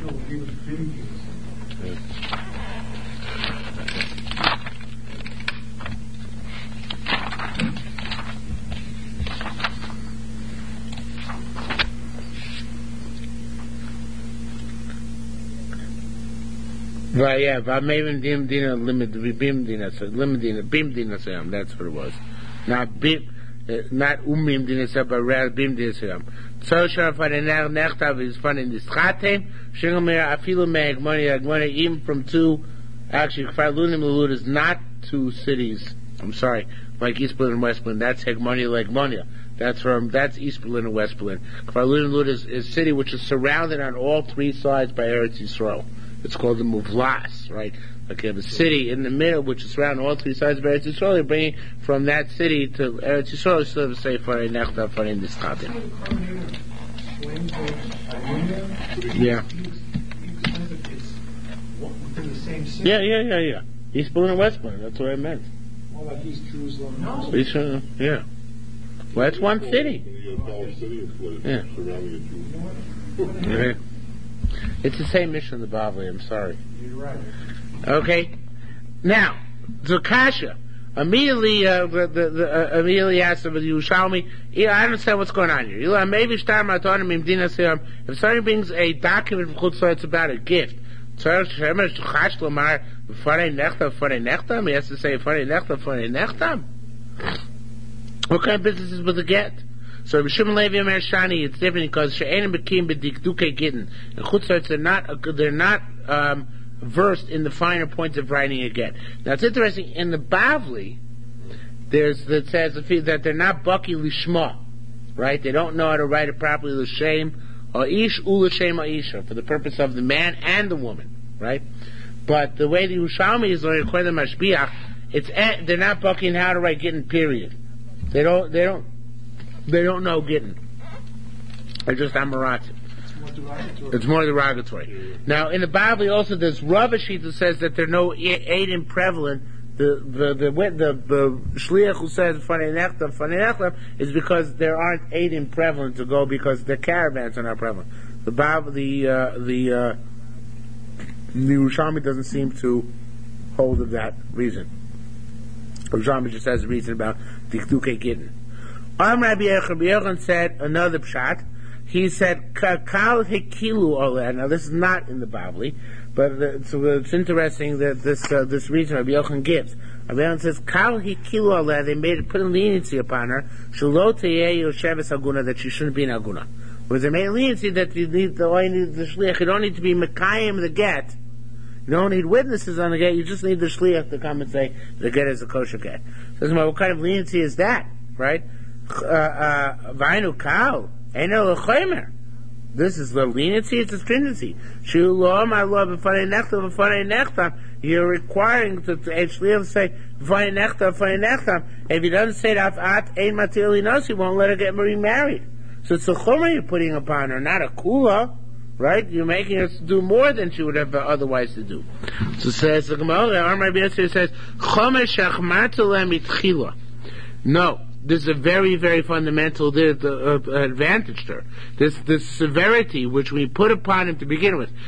Right, yeah, Vamevim Dim Dina Limit Bim Dina Lim Dina Bim Dina Sayam, that's what it was. Not Bim uh, not Umim Dina Sayam, but rather Bim Dina Sayam. So Shara Fanener Nechtav is fun in this Chatem, Shingomer Afilu Meg Money Agmona, even from two actually Kfar Lunim Lulud is not two cities. I'm sorry, like East Berlin and West Berlin, that's Hegmonia Legmonia. That's from that's East Berlin and West Berlin. Kfar Lunim Lulud is a city which is surrounded on all three sides by Eretz Yisrael. It's called the Muvlas, right? Like you have a city in the middle which is surrounded on all three sides of Eretz Yisrael. You're bringing from that city to Eretz Yisrael, so to say, Farei Nechta, Farei Nischatim. Yeah. Yeah, yeah, yeah, yeah. East Berlin and West Berlin, that's what I meant. Well, like East Jerusalem. No. East, uh, yeah. Well, that's one city. Yeah. Yeah. It's the same mission in the Bavli, I'm sorry. You're right. Okay? Now, Zukasha. Immediately, uh, the, the, the, uh, immediately asked the Yerushalmi, yeah, I understand what's going on here. Maybe If somebody brings a document from Chutzlah, it's about a gift. He has to say, what kind of business is with a get? So Rishon Levi Omer Shani, it's different because she'enim bekim b'dikdukei gittin. And chutzlarts, they're not they're not um, versed in the finer points of writing a get. Now it's interesting in the Bavli, there's that says that they're not baki lishma, right? They don't know how to write it properly l'shem or ish u l'shem isha for the purpose of the man and the woman, right? But the way the Yerushalmi is learning according to Mashbiach, it's they're not bucking how to write gittin. Period. They don't. They don't. They don't know Gittin. They're just Amaratim. It's more derogatory. It's more derogatory. Now, in the Bible, also there's Ravashit that says that there are no Eidim prevalent. The the the the, the Shliach who says Fanei Nechtam, Fanei Nechtam is because there aren't Eidim prevalent to go because the caravans are not prevalent. The Bible, the uh, the uh, the Yerushalmi doesn't seem to hold of that reason. The Yerushalmi just has a reason about Dikduke Gittin. Am Rabbi Yochanan said another pshat. He said Kal Hikilu Oleh. Now this is not in the Bavli, but the, so it's interesting that this uh, this reason Rabbi Yochanan gives. Rabbi Yochanan says Kal Hikilu Oleh. They made it put a leniency upon her. Shelo Teyeh Yosheves Aguna, that she shouldn't be an Aguna. Whereas they made a leniency that you need the all you need the shliach. You don't need to be Mekayim the get. You don't need witnesses on the get. You just need the shliach to come and say the get is a kosher get. So what kind of leniency is that, right? Vainu Kal, Eno Lechomer. This is the leniency, it's a stringency. Shulam, I love B'fanei Nechtam, B'fanei Nechtam. You're requiring to actually say B'fanei Nechtam, B'fanei Nechtam. If he doesn't say that, At Ein Matili Nos, he won't let her get remarried. So it's a chomer you're putting upon her, not a kula, right? You're making her do more than she would have otherwise to do. So says the Gemara, Amar Rabbi Yosef says, Chomer Shachmatu Lem Itchila. No. this is a very, very fundamental uh, uh, advantage there. This this severity which we put upon him to begin with,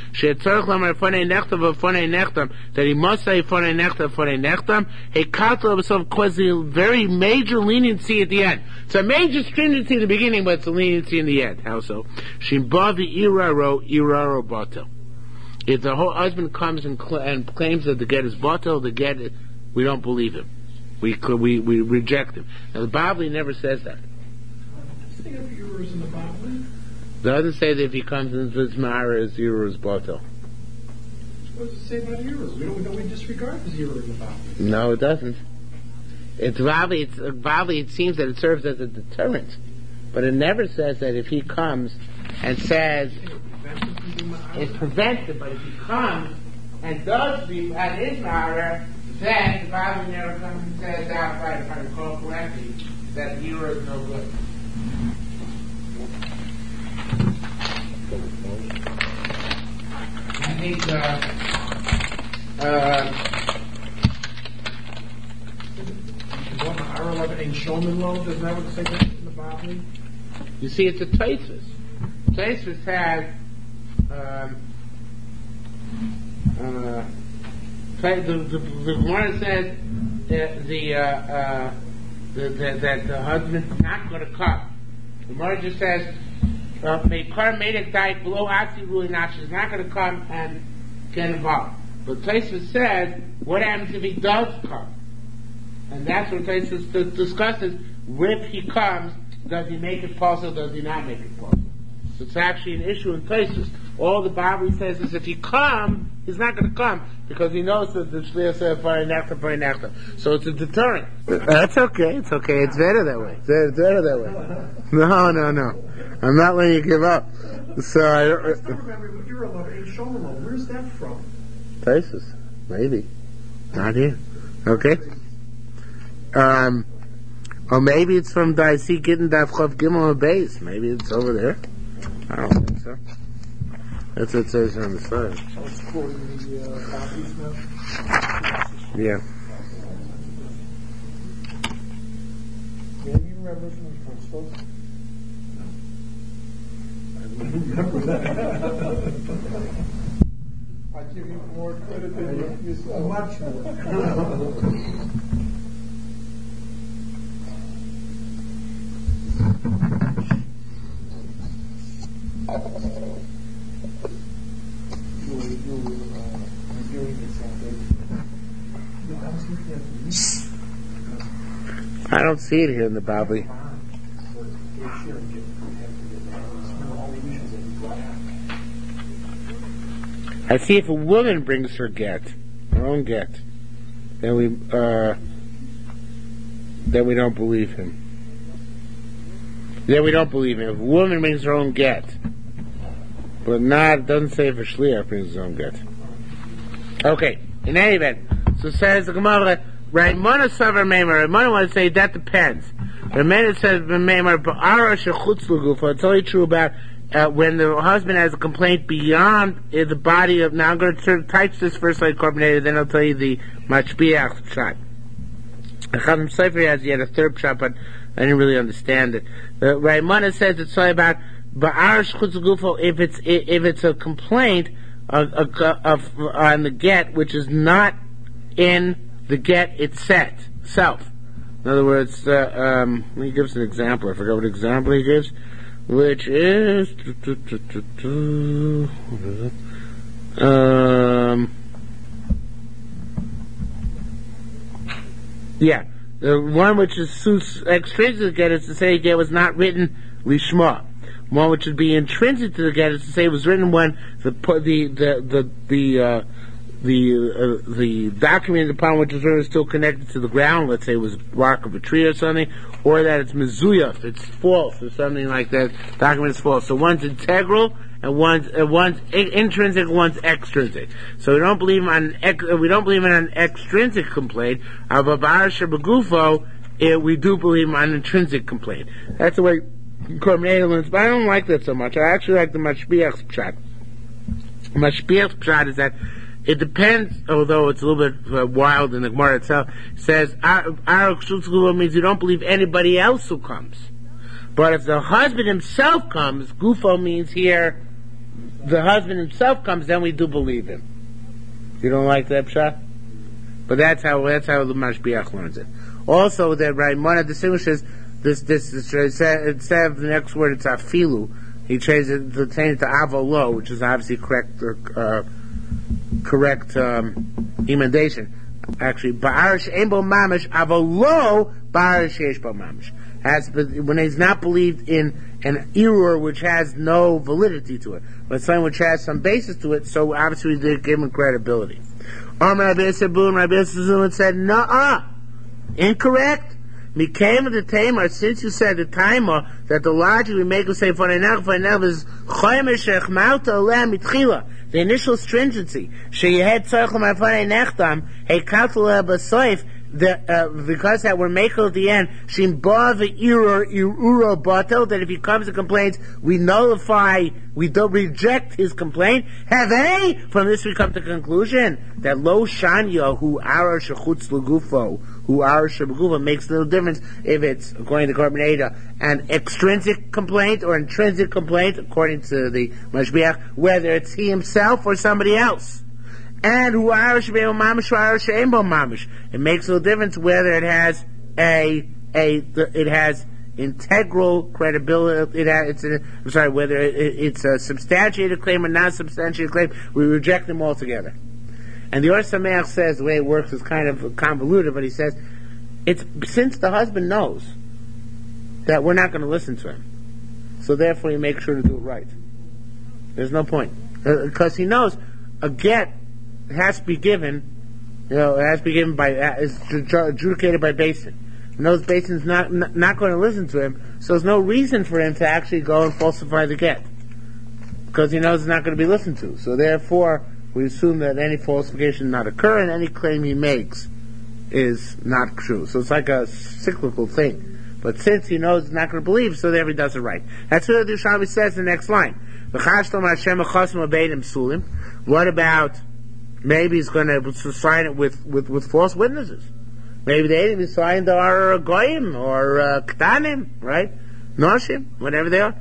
that he must say Fonei Nechtam, Fonei Nechtam, he causes a very major leniency at the end. It's a major stringency in the beginning, but it's a leniency in the end. How so? Shimbavi iraro iraro batel. If the whole husband comes and, cl- and claims that the get is batel, the get is, we don't believe him. We we we reject him. Now the Bible never says that. Say of yours in the Bible. Doesn't say that if he comes into his mara his ear is batel. What does it say about ears? We don't, don't we disregard his ear in the Bible? No, it doesn't. It's Vavi, it's Vavi, it seems that it serves as a deterrent. But it never says that if he comes and says it prevents it, but if he comes and does be at his mara, then the Bible never comes and says outright, if I recall correctly, that the ear is no good. I think uh, uh, Doesn't that what it says in the Bible? You see, it's a Tosfos. Tosfos has um, uh, the the, the Gemara says that the, uh, uh, the, the that the husband's not going to come. The Gemara just says may car medek died below Asi ruling not she's not going to come and get involved. But Tosfos says what happens if he does come? And that's what Tosfos discusses. If he comes, does he make it possible? Does he not make it possible? So it's actually an issue in Tosfos. All the Bible says is if he comes, he's not going to come because he knows that the Shliach said Fonei Nechtam, Fonei Nechtam. So it's a deterrent. That's okay. It's okay. It's better that way. It's better that way. No, no, no. I'm not letting you give up. So I don't. I still remember what you're about. Ain't Sholomon. Where's that from? Tosfos, maybe. Not here. Okay. Um, or maybe it's from Daisi Gittin Daf Chav Gimel Beis. Maybe it's over there. I don't think so. That's what it says on the side. So it's quoting the uh, copies now? Yeah. Yeah, you remember from the Tosfos? No. I remember that. I give you more credit than you yourself. Much more. I don't see it here in the Bible. I see if a woman brings her get, her own get, then we uh, then we don't believe him. Then we don't believe him. If a woman brings her own get, but not, it doesn't say if a shliach brings his own get. Okay, in any event, so says the Gemara, Raimona Savar Meimar, Raimona wants to say that depends. Raimona says Meimar, Ba'ara Shechutz L'Gufa, it's only true about uh, when the husband has a complaint beyond uh, the body of, now I'm going to touch this first like carbonated, then I'll tell you the Machbiach shot. The Chazam Sofer has yet a third shot, but I didn't really understand it. Uh, Raimona says it's only about Ba'ara Shechutz L'Gufa if it's, if it's a complaint of, of, of, on the get, which is not in the get itself. In other words, uh, um, he gives an example. I forgot what example he gives, which is um, yeah, the one which is extrinsic to the get is to say the get was not written lishma. One which would be intrinsic to the get is to say it was written when the the the the, the uh, the uh, the document upon which it's written is still connected to the ground. Let's say it was bark of a tree or something, or that it's mezuyaf, it's false or something like that. The document is false. So one's integral and one's uh, one's intrinsic, one's extrinsic. So we don't believe on ex, we don't believe in an extrinsic complaint. However, begufo, we do believe on an intrinsic complaint. That's the way Korbanei learns. But I don't like that so much. I actually like the Mashbiach's pshat. Mashbiach's pshat is that It depends, although it's a little bit uh, wild in the Gemara itself. It says, Aruk Shutz Gufo means you don't believe anybody else who comes. But if the husband himself comes, Gufo means here, the husband himself comes, then we do believe him. You don't like that, Pshat? But that's how that's how the Mashbiach learns it. Also, that Raimona distinguishes this this, this instead of the next word, it's afilu. He changes it to change it to avolo, which is obviously correct uh, correct um, emendation. Actually, ba'arish embo mamish avolo ba'arish yeshbo mamish. As when he's not believed in an error which has no validity to it, but something which has some basis to it, so obviously they give him credibility. Rabbi Sabun, Rabbi Sabun said, "Nuh-uh, incorrect. Became of the tamer since you said the timer that the logic we make us say for the is choymer shechmauta aleh mitchila, the initial stringency. She had tzarchum afanei nechtam hey kaltula basoif." The, uh, because that we're making at the end, Shimba the Ira Irura Batel, that if he comes and complains, we nullify, we don't reject his complaint. Have they? From this we come to the conclusion that Lo Shanya, who Ara Shechutz Lugufo, who Ara Shebegufo, makes no difference if it's, according to Korban Eda, an extrinsic complaint or intrinsic complaint, according to the Mashbiach, whether it's he himself or somebody else. And who Irish mamish or Irish aimbo mamish. It makes no difference whether it has a a it has integral credibility. It has, it's a, I'm sorry, whether it, it's a substantiated claim or not substantiated claim. We reject them altogether. And the Or Sameach says the way it works is kind of convoluted, but he says it's since the husband knows that we're not going to listen to him, so therefore you make sure to do it right. There's no point because uh, he knows a get. It has to be given, you know, it has to be given by, it's adjudicated by Basin. And those Basin's not, not, not going to listen to him, so there's no reason for him to actually go and falsify the get. Because he knows it's not going to be listened to. So therefore, we assume that any falsification not occur and any claim he makes is not true. So it's like a cyclical thing. But since he knows he's not going to believe, so therefore he does it right. That's what the Yerushalmi says in the next line. What about maybe he's going to sign it with, with, with false witnesses. Maybe they even signed our goyim or uh, ktanim, right? Noshim, whatever they are.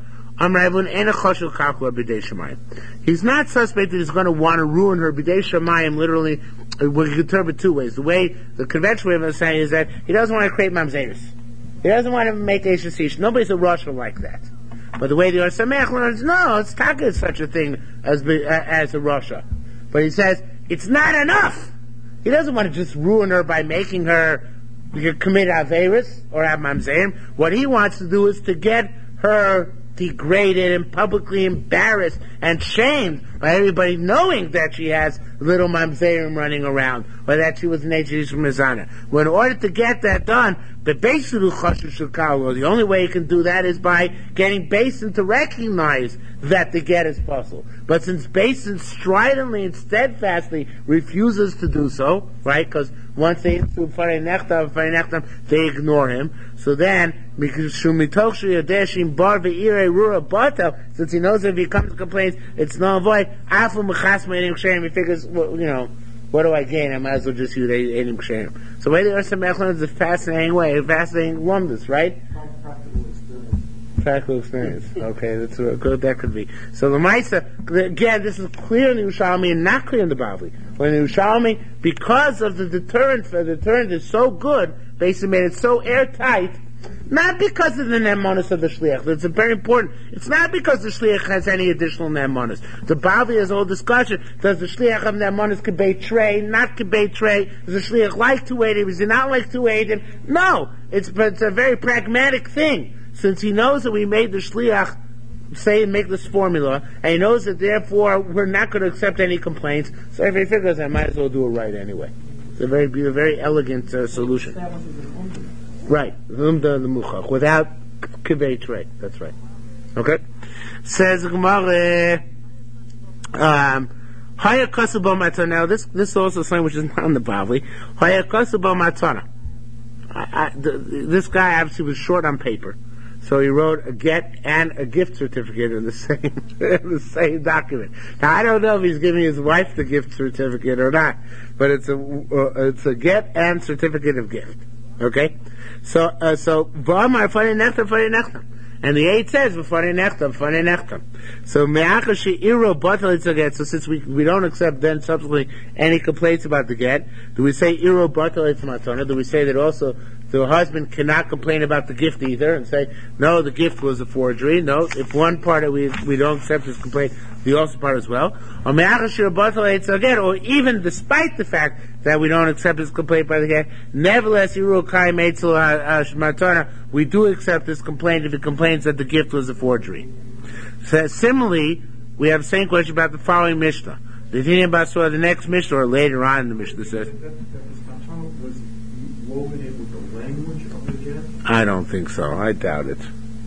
He's not suspect that he's going to want to ruin her b'dei shamayim. Literally, we can interpret it two ways. The way the conventional way of saying is that he doesn't want to create mamzeris. He doesn't want to make eshes. Nobody's a Russian like that. But the way the Or Sameach learns, no, it's not such a thing as as a Russia. But he says it's not enough. He doesn't want to just ruin her by making her commit averis or have mamzerim. What he wants to do is to get her degraded and publicly embarrassed and shamed by everybody knowing that she has little mamzerim running around or that she was an Eish Mizana. Well, in order to get that done, the the only way you can do that is by getting Basin to recognize that the get is possible. But since Basin stridently and steadfastly refuses to do so, right? Because once they do Farei Nechtam, Farei Nechtam, they ignore him. So then, since he knows if he comes and complains, it's null and void. He figures, well, you know, what do I gain? I might as well just use Eidim Ksherim. So where the Or Sameach learns is a fascinating way, a fascinating wonders, right? Practical experience. Practical experience. Okay, that's what good that could be. So the Maisa, again, this is clear in the Yerushalmi and not clear in the Bavli. When the Yerushalmi, because of the deterrent, the deterrent is so good, basically made it so airtight. Not because of the nemonis of the shliach. That's very important. It's not because the shliach has any additional nemonis. The Bavli has a whole discussion. Does the shliach have nemonis kibay trey? Not kibay trey? Does the shliach like to aid him? Does he not like to aid him? No. It's, it's a very pragmatic thing. Since he knows that we made the shliach say and make this formula, and he knows that therefore we're not going to accept any complaints, so if he figures I might as well do it right anyway. It's a very, a very elegant uh, solution. Right, without kibay trey. That's right. Okay. Says Gemara, um, Haya kasabo matana. Now this this is also something which is not in the Bavli. Haya kasabo matana. This guy obviously was short on paper, So he wrote a get and a gift certificate in the same in the same document. Now I don't know if he's giving his wife the gift certificate or not, but it's a uh, it's a get and certificate of gift. Okay, so uh, so v'amar funny nechtam funny nechtam, and the eight says funny nechtam funny nechtam. So me'achar she'iro batal it's a get. So since we we don't accept then subsequently any complaints about the get, do we say iro batal it's matana? Do we say that also the husband cannot complain about the gift either and say, no, the gift was a forgery? No, if one part of we we don't accept his complaint, the also part as well. Or or even despite the fact that we don't accept his complaint by the get, nevertheless, we do accept his complaint if he complains that the gift was a forgery. So, similarly, we have the same question about the following Mishnah. The Tinian Basura, the next Mishnah, or later on in the Mishnah says, that, that, that this matana was woven in with the language of the get? I don't think so. I doubt it.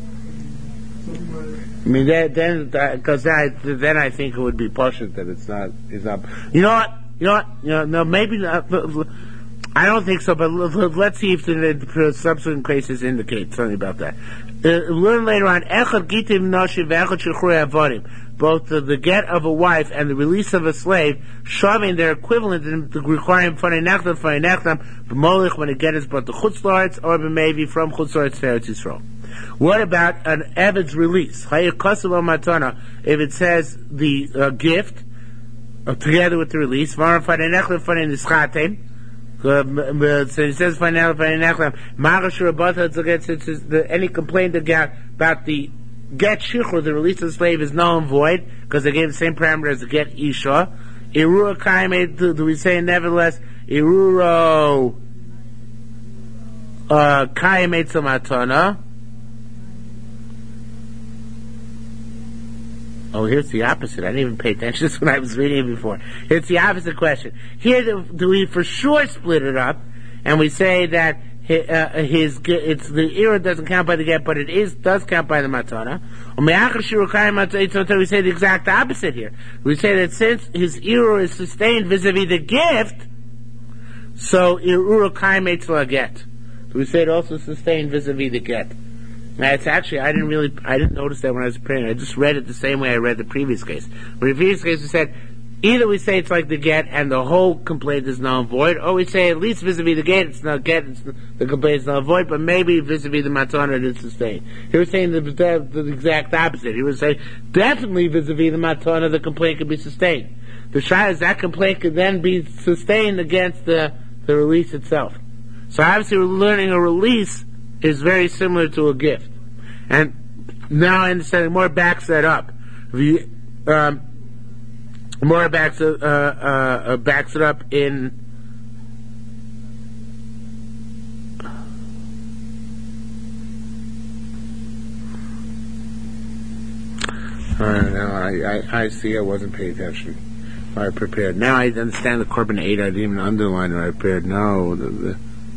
I mean, that, then, because then I think it would be partial that it's not, it's not. You know what? You know what? You know, no, maybe not. I don't think so, but let's see if the, the subsequent cases indicate something about that. Uh, learn later on, Echad Gitim Noshi V'Echad Shechrei Avodim. Both the, the get of a wife and the release of a slave, shoving their equivalent in the requiring Fanei Nechtam, Fanei Nechtam, B'molich when a get is brought to Chutz La'aretz, or B'mevi from Chutz La'aretz to Eretz Yisrael. What about an Eved's release? If it says the uh, gift, uh, together with the release, uh, so it says any complaint about the get shichur, the release of the slave, is null and void, because they gave the same parameter as the get isha. Irura kaime, do we say nevertheless, iruro kaime tzamatana? Oh, here's the opposite. I didn't even pay attention to this when I was reading it before. Here's the opposite question. Here, do, do we for sure split it up, and we say that his, uh, his it's the era doesn't count by the get, but it is does count by the matana? We say the exact opposite here. We say that since his era is sustained vis-a-vis the gift, so irura kaimei tzla get. We say it also sustained vis-a-vis the get. Now, it's actually, I didn't really, I didn't notice that when I was praying. I just read it the same way I read the previous case. But in the previous case, we said, either we say it's like the get and the whole complaint is null and void, or we say at least vis-a-vis the get, it's not get, it's, the complaint is null and void, but maybe vis-a-vis the matana it is sustained. He was saying the, the, the exact opposite. He was saying, definitely vis-a-vis the matana, the complaint could be sustained. The shah is that complaint could then be sustained against the, the release itself. So obviously we're learning a release is very similar to a gift. And now I understand more backs that up. The, um, more backs, uh, uh, uh, backs it up in I don't know, I, I, I see I wasn't paying attention. I prepared. Now I understand the Korban eight. I didn't even underline it. I prepared. No, the, the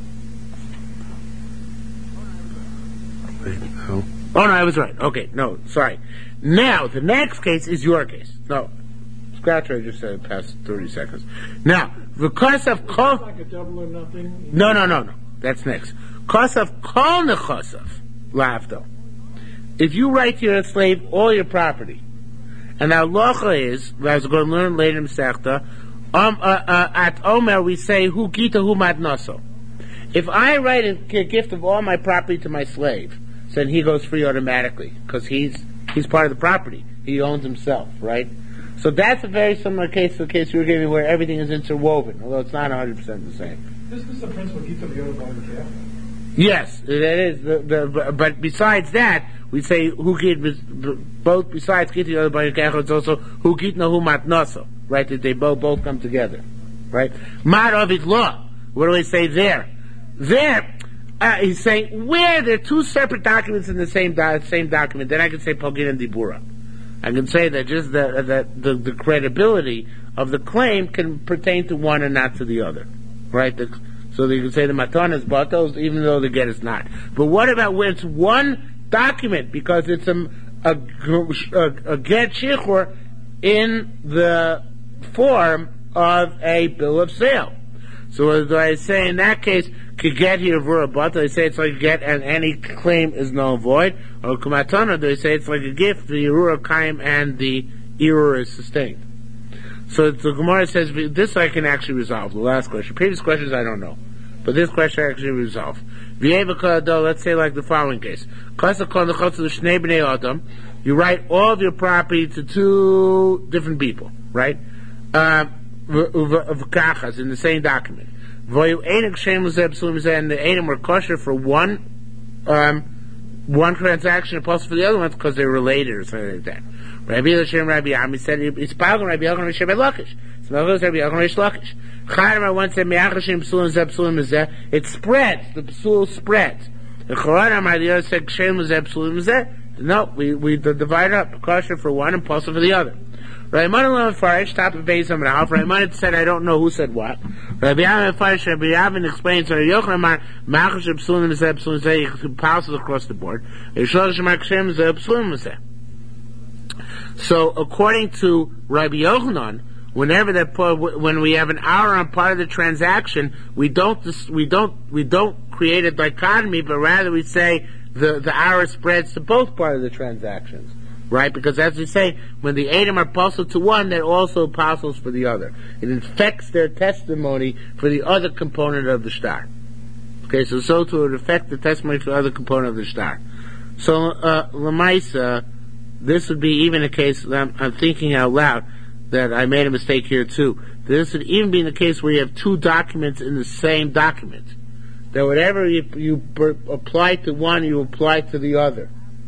No. Oh no, I was right. Okay, no, sorry. Now, the next case is your case. No, scratch what I just said past thirty seconds. Now, the cost of kol... like a double or nothing? No, no, no, no. That's next. Cost of kol nechosav, lavdo. If you write to your slave all your property, and our locha is, as we're going to learn later in Masechta, um, uh, uh, at Omer we say, hu gita hu matnoso. If I write a, a gift of all my property to my slave, then he goes free automatically, because he's he's part of the property. He owns himself, right? So that's a very similar case to the case you were giving where everything is interwoven, although it's not one hundred percent the same. This is the principle Gita V'Yoda. Yes, it is. The, the, but besides that, we say who git both. Besides Gita V'Yoda, it's also who git no hu matnoso, right? That they both both come together, right? Mat Ovid law. What do we say there? There. Uh, he's saying where there are two separate documents in the same do- same document, then I can say Pogin and Dibura. I can say that just the, that the, the credibility of the claim can pertain to one and not to the other, right? The, so you can say the Matan is Batos, even though the get is not. But what about where it's one document because it's a a, a, a get shichur in the form of a bill of sale? So do I say in that case, could get here vura but? Do I say it's like a get and any claim is null and void? Or kumatana, do I say it's like a gift, the Yerura kaim and the Yerura is sustained? So the Gemara says, this I can actually resolve. The last question. Previous questions I don't know. But this question I actually resolve. Let's say like the following case. You write all of your property to two different people, right? Uh, in the same document. And the Eidim were kosher for one um, one transaction and plus for the other ones because they're related or something like that. Rabbi Yisrael Rabbi Ami said it's Palgan Rabbi Yochanan Rabbi Lakish. It's Malchus Rabbi Yochanan Rabbi Lakish. Chayim once said Me'achashim Psulim Zeb Psulim Zeh. It spreads. The Psul spreads. The Choran Amar the other said Kshem Zeb Psulim Zeh. No, we we divide up kosher for one and plus for the other. Rabbi Yisrael Farish top of base on the half. Rabbi Yisrael said I don't know who said what. Rabbi Yisrael Farish Rabbi Yisrael explains Rabbi Yochanan Amar Me'achashim Psulim Zeb Psulim Zeh. It passes across the board. Yisrael Amar Kshem Zeb Psulim Zeh. So, according to Rabbi Yochanan, whenever that when we have an hour on part of the transaction, we don't we don't we don't create a dichotomy, but rather we say the the hour spreads to both part of the transactions, right? Because as we say, when the Eidim are puzzled to one, they're also apostles for the other. It infects their testimony for the other component of the star. Okay, so so to it affect the testimony for the other component of the star. So, uh, Lamaisa. This would be even a case, I'm, I'm thinking out loud, that I made a mistake here too. This would even be in the case where you have two documents in the same document. That whatever you, you per, apply to one, you apply to the other.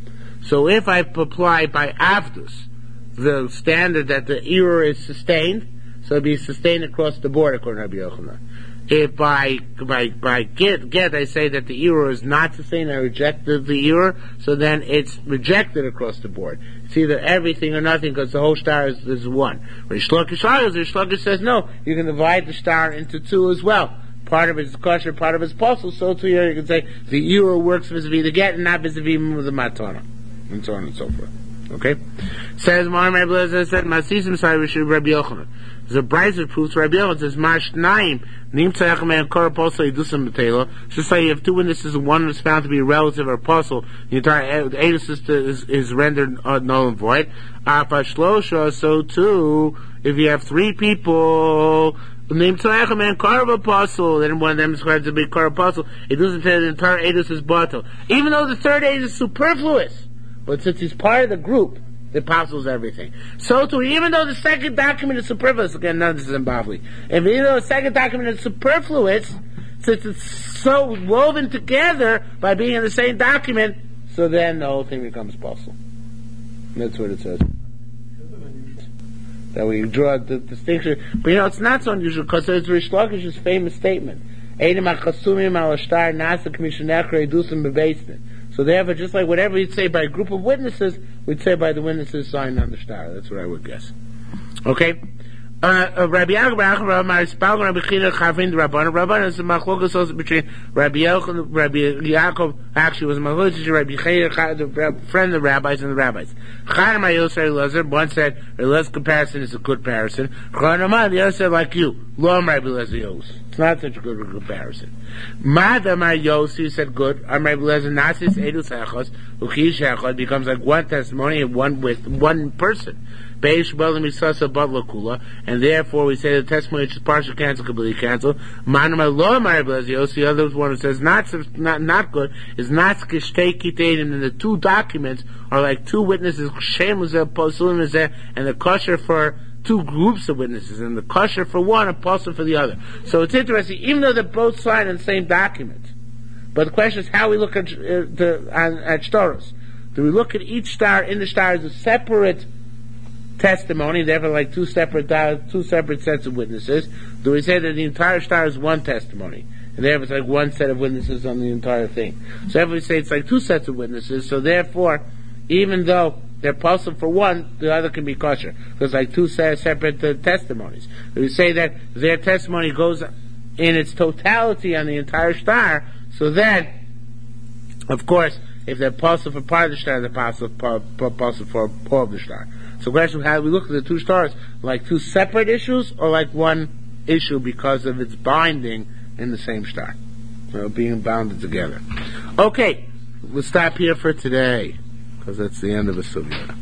So if I apply by Avdus, the standard that the error is sustained, so it'd be sustained across the board according to Rabbi Yochanan. If by by by get get I say that the error is not sustained, I rejected the error, so then it's rejected across the board. It's either everything or nothing because the whole star is, is one. Rish Lakish says no, you can divide the star into two as well. Part of it is kosher, part of it is puzzle. So too here you can say the error works vis-a-vis the get and not vis-a-vis the matana, and so on and so forth. Okay, says Mohammed Rabbi said Masisim Sai Rabbi Yochanan. The Brisa proves Rabbi Yochanan says Mash Naim Nim Tzayachem and Korapolsa Yidusam Matela. Just say you have two witnesses and one is found to be a relative or apostle, the entire Eidus is, is, is rendered uh, null and void. Apashlosha, so too, if you have three people Nim Tzayachem and Korab apostle, then one of them is required to be Korab apostle. It doesn't say the entire Eidus is bottle. Even though the third Eidus is superfluous. But since he's part of the group, the apostles everything. So too, even though the second document is superfluous, again, none of this is in Bavli. And even though the second document is superfluous, since it's so woven together by being in the same document, so then the whole thing becomes possible. That's what it says. That we draw the distinction. But you know, it's not so unusual because it's Rish Lakish's famous statement. Eidim achasumim al ashtar nasa k'mishnechra edusim bebeisnin. So therefore, just like whatever we'd say by a group of witnesses, we'd say by the witnesses signed on the star. That's what I would guess. Okay? Uh, Rabbi Yaakov, Rabbi Spalgan, Rabbi China, Chavin, the Rabban, Rabban is a machlokas also between Rabbi Yaakov, Rabbi Yaakov actually was a machlokas, Rabbi China, the friend of the rabbis and the rabbis. Chaim Ayosar Elazar, one said, Elazar's comparison is a good comparison. Chaim the other said, like you, Lom Rabbi Elazar Yos. It's not such a good comparison. Madam Yosi said good. I'm Rabbi Elazar Nasis Edus Echos, Uchish Echos becomes like one testimony and one with one person. And therefore we say the testimony which is partial cancel completely cancelled. The other one who says not not not good is not and the two documents are like two witnesses and the kosher for two groups of witnesses and the kosher for one and apostle for the other. So it's interesting, even though they're both signed in the same document. But the question is how we look at uh, the, at, at shtaros. Do we look at each star in the star as a separate testimony, therefore like two separate two separate sets of witnesses? Do we say that the entire star is one testimony, and therefore it's like one set of witnesses on the entire thing? So if we say it's like two sets of witnesses, so therefore, even though they're apostle for one, the other can be kosher, because like two separate uh, testimonies. Do we say that their testimony goes in its totality on the entire star, so then, of course, if they're apostle for part of the star, they're apostle for, apostle for all of the star. So the question is, how do we look at the two stars? Like two separate issues or like one issue because of its binding in the same shtar. So being bounded together. Okay, we'll stop here for today, because that's the end of the sugya.